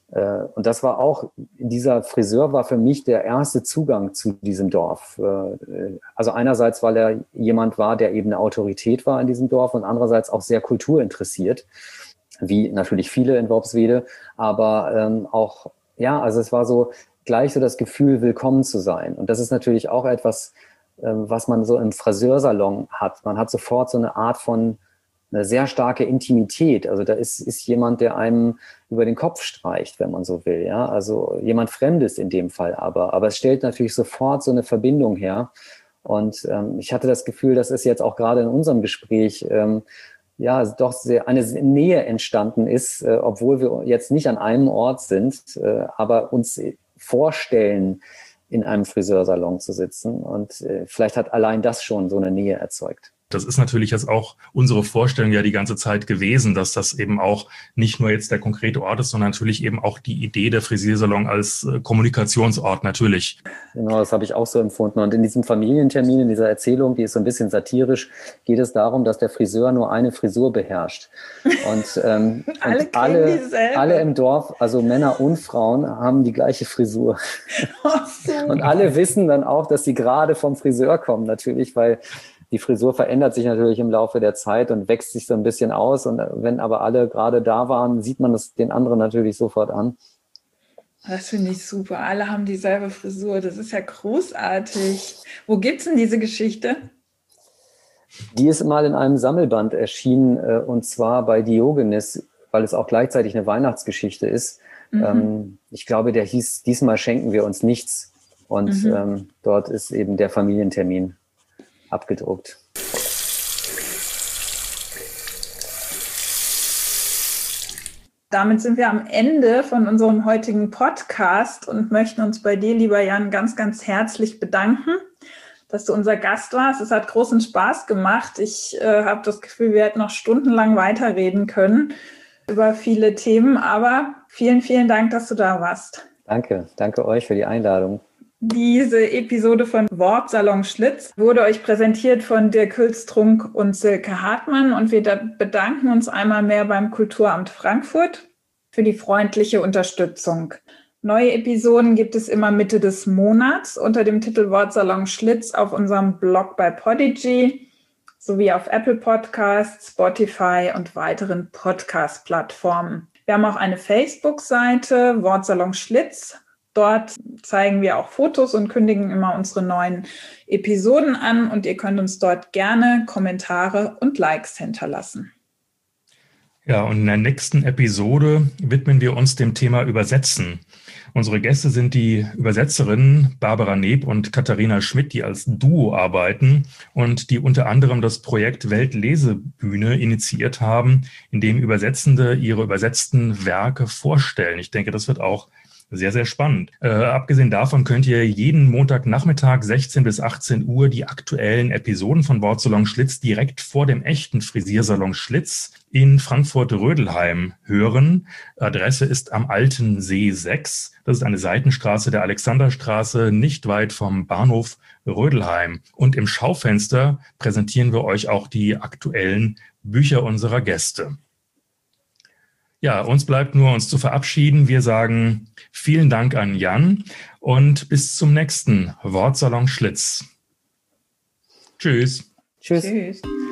Und das war auch, dieser Friseur war für mich der erste Zugang zu diesem Dorf. Also einerseits, weil er jemand war, der eben eine Autorität war in diesem Dorf und andererseits auch sehr kulturinteressiert, wie natürlich viele in Worpswede, aber ähm, auch, ja, also es war so gleich so das Gefühl, willkommen zu sein. Und das ist natürlich auch etwas, ähm, was man so im Friseursalon hat. Man hat sofort so eine Art von eine sehr starke Intimität. Also da ist, ist jemand, der einem über den Kopf streicht, wenn man so will. Ja, also jemand Fremdes in dem Fall aber. Aber es stellt natürlich sofort so eine Verbindung her. Und ähm, ich hatte das Gefühl, dass es jetzt auch gerade in unserem Gespräch ähm, ja doch sehr eine Nähe entstanden ist, äh, obwohl wir jetzt nicht an einem Ort sind, äh, aber uns vorstellen, in einem Friseursalon zu sitzen. Und äh, vielleicht hat allein das schon so eine Nähe erzeugt. Das ist natürlich jetzt auch unsere Vorstellung ja die ganze Zeit gewesen, dass das eben auch nicht nur jetzt der konkrete Ort ist, sondern natürlich eben auch die Idee der Frisiersalon als äh, Kommunikationsort natürlich. Genau, das habe ich auch so empfunden. Und in diesem Familientermin, in dieser Erzählung, die ist so ein bisschen satirisch, geht es darum, dass der Friseur nur eine Frisur beherrscht. Und, ähm, alle, und alle, alle im Dorf, also Männer und Frauen, haben die gleiche Frisur. Ach so. Und alle wissen dann auch, dass sie gerade vom Friseur kommen, natürlich, weil die Frisur verändert sich natürlich im Laufe der Zeit und wächst sich so ein bisschen aus. Und wenn aber alle gerade da waren, sieht man das den anderen natürlich sofort an. Das finde ich super. Alle haben dieselbe Frisur. Das ist ja großartig. Wo gibt es denn diese Geschichte? Die ist mal in einem Sammelband erschienen, und zwar bei Diogenes, weil es auch gleichzeitig eine Weihnachtsgeschichte ist. Mhm. Ich glaube, der hieß "Diesmal schenken wir uns nichts". Und mhm. ähm, dort ist eben der Familientermin abgedruckt. Damit sind wir am Ende von unserem heutigen Podcast und möchten uns bei dir, lieber Jan, ganz, ganz herzlich bedanken, dass du unser Gast warst. Es hat großen Spaß gemacht. Ich äh, habe das Gefühl, wir hätten noch stundenlang weiterreden können über viele Themen, aber vielen, vielen Dank, dass du da warst. Danke, danke euch für die Einladung. Diese Episode von Worpsalon Schlitz wurde euch präsentiert von Dirk Hülstrunk und Silke Hartmann und wir bedanken uns einmal mehr beim Kulturamt Frankfurt für die freundliche Unterstützung. Neue Episoden gibt es immer Mitte des Monats unter dem Titel Worpsalon Schlitz auf unserem Blog bei Podigy sowie auf Apple Podcasts, Spotify und weiteren Podcast-Plattformen. Wir haben auch eine Facebook-Seite, Worpsalon Schlitz. Dort zeigen wir auch Fotos und kündigen immer unsere neuen Episoden an und ihr könnt uns dort gerne Kommentare und Likes hinterlassen. Ja, und in der nächsten Episode widmen wir uns dem Thema Übersetzen. Unsere Gäste sind die Übersetzerinnen Barbara Neb und Katharina Schmidt, die als Duo arbeiten und die unter anderem das Projekt Weltlesebühne initiiert haben, in dem Übersetzende ihre übersetzten Werke vorstellen. Ich denke, das wird auch Sehr, sehr spannend. Äh, abgesehen davon könnt ihr jeden Montagnachmittag sechzehn bis achtzehn Uhr die aktuellen Episoden von Wortsalon Schlitz direkt vor dem echten Frisiersalon Schlitz in Frankfurt-Rödelheim hören. Adresse ist am Alten See sechs. Das ist eine Seitenstraße der Alexanderstraße, nicht weit vom Bahnhof Rödelheim. Und im Schaufenster präsentieren wir euch auch die aktuellen Bücher unserer Gäste. Ja, uns bleibt nur, uns zu verabschieden. Wir sagen vielen Dank an Jan und bis zum nächsten Wortsalon Schlitz. Tschüss. Tschüss. Tschüss.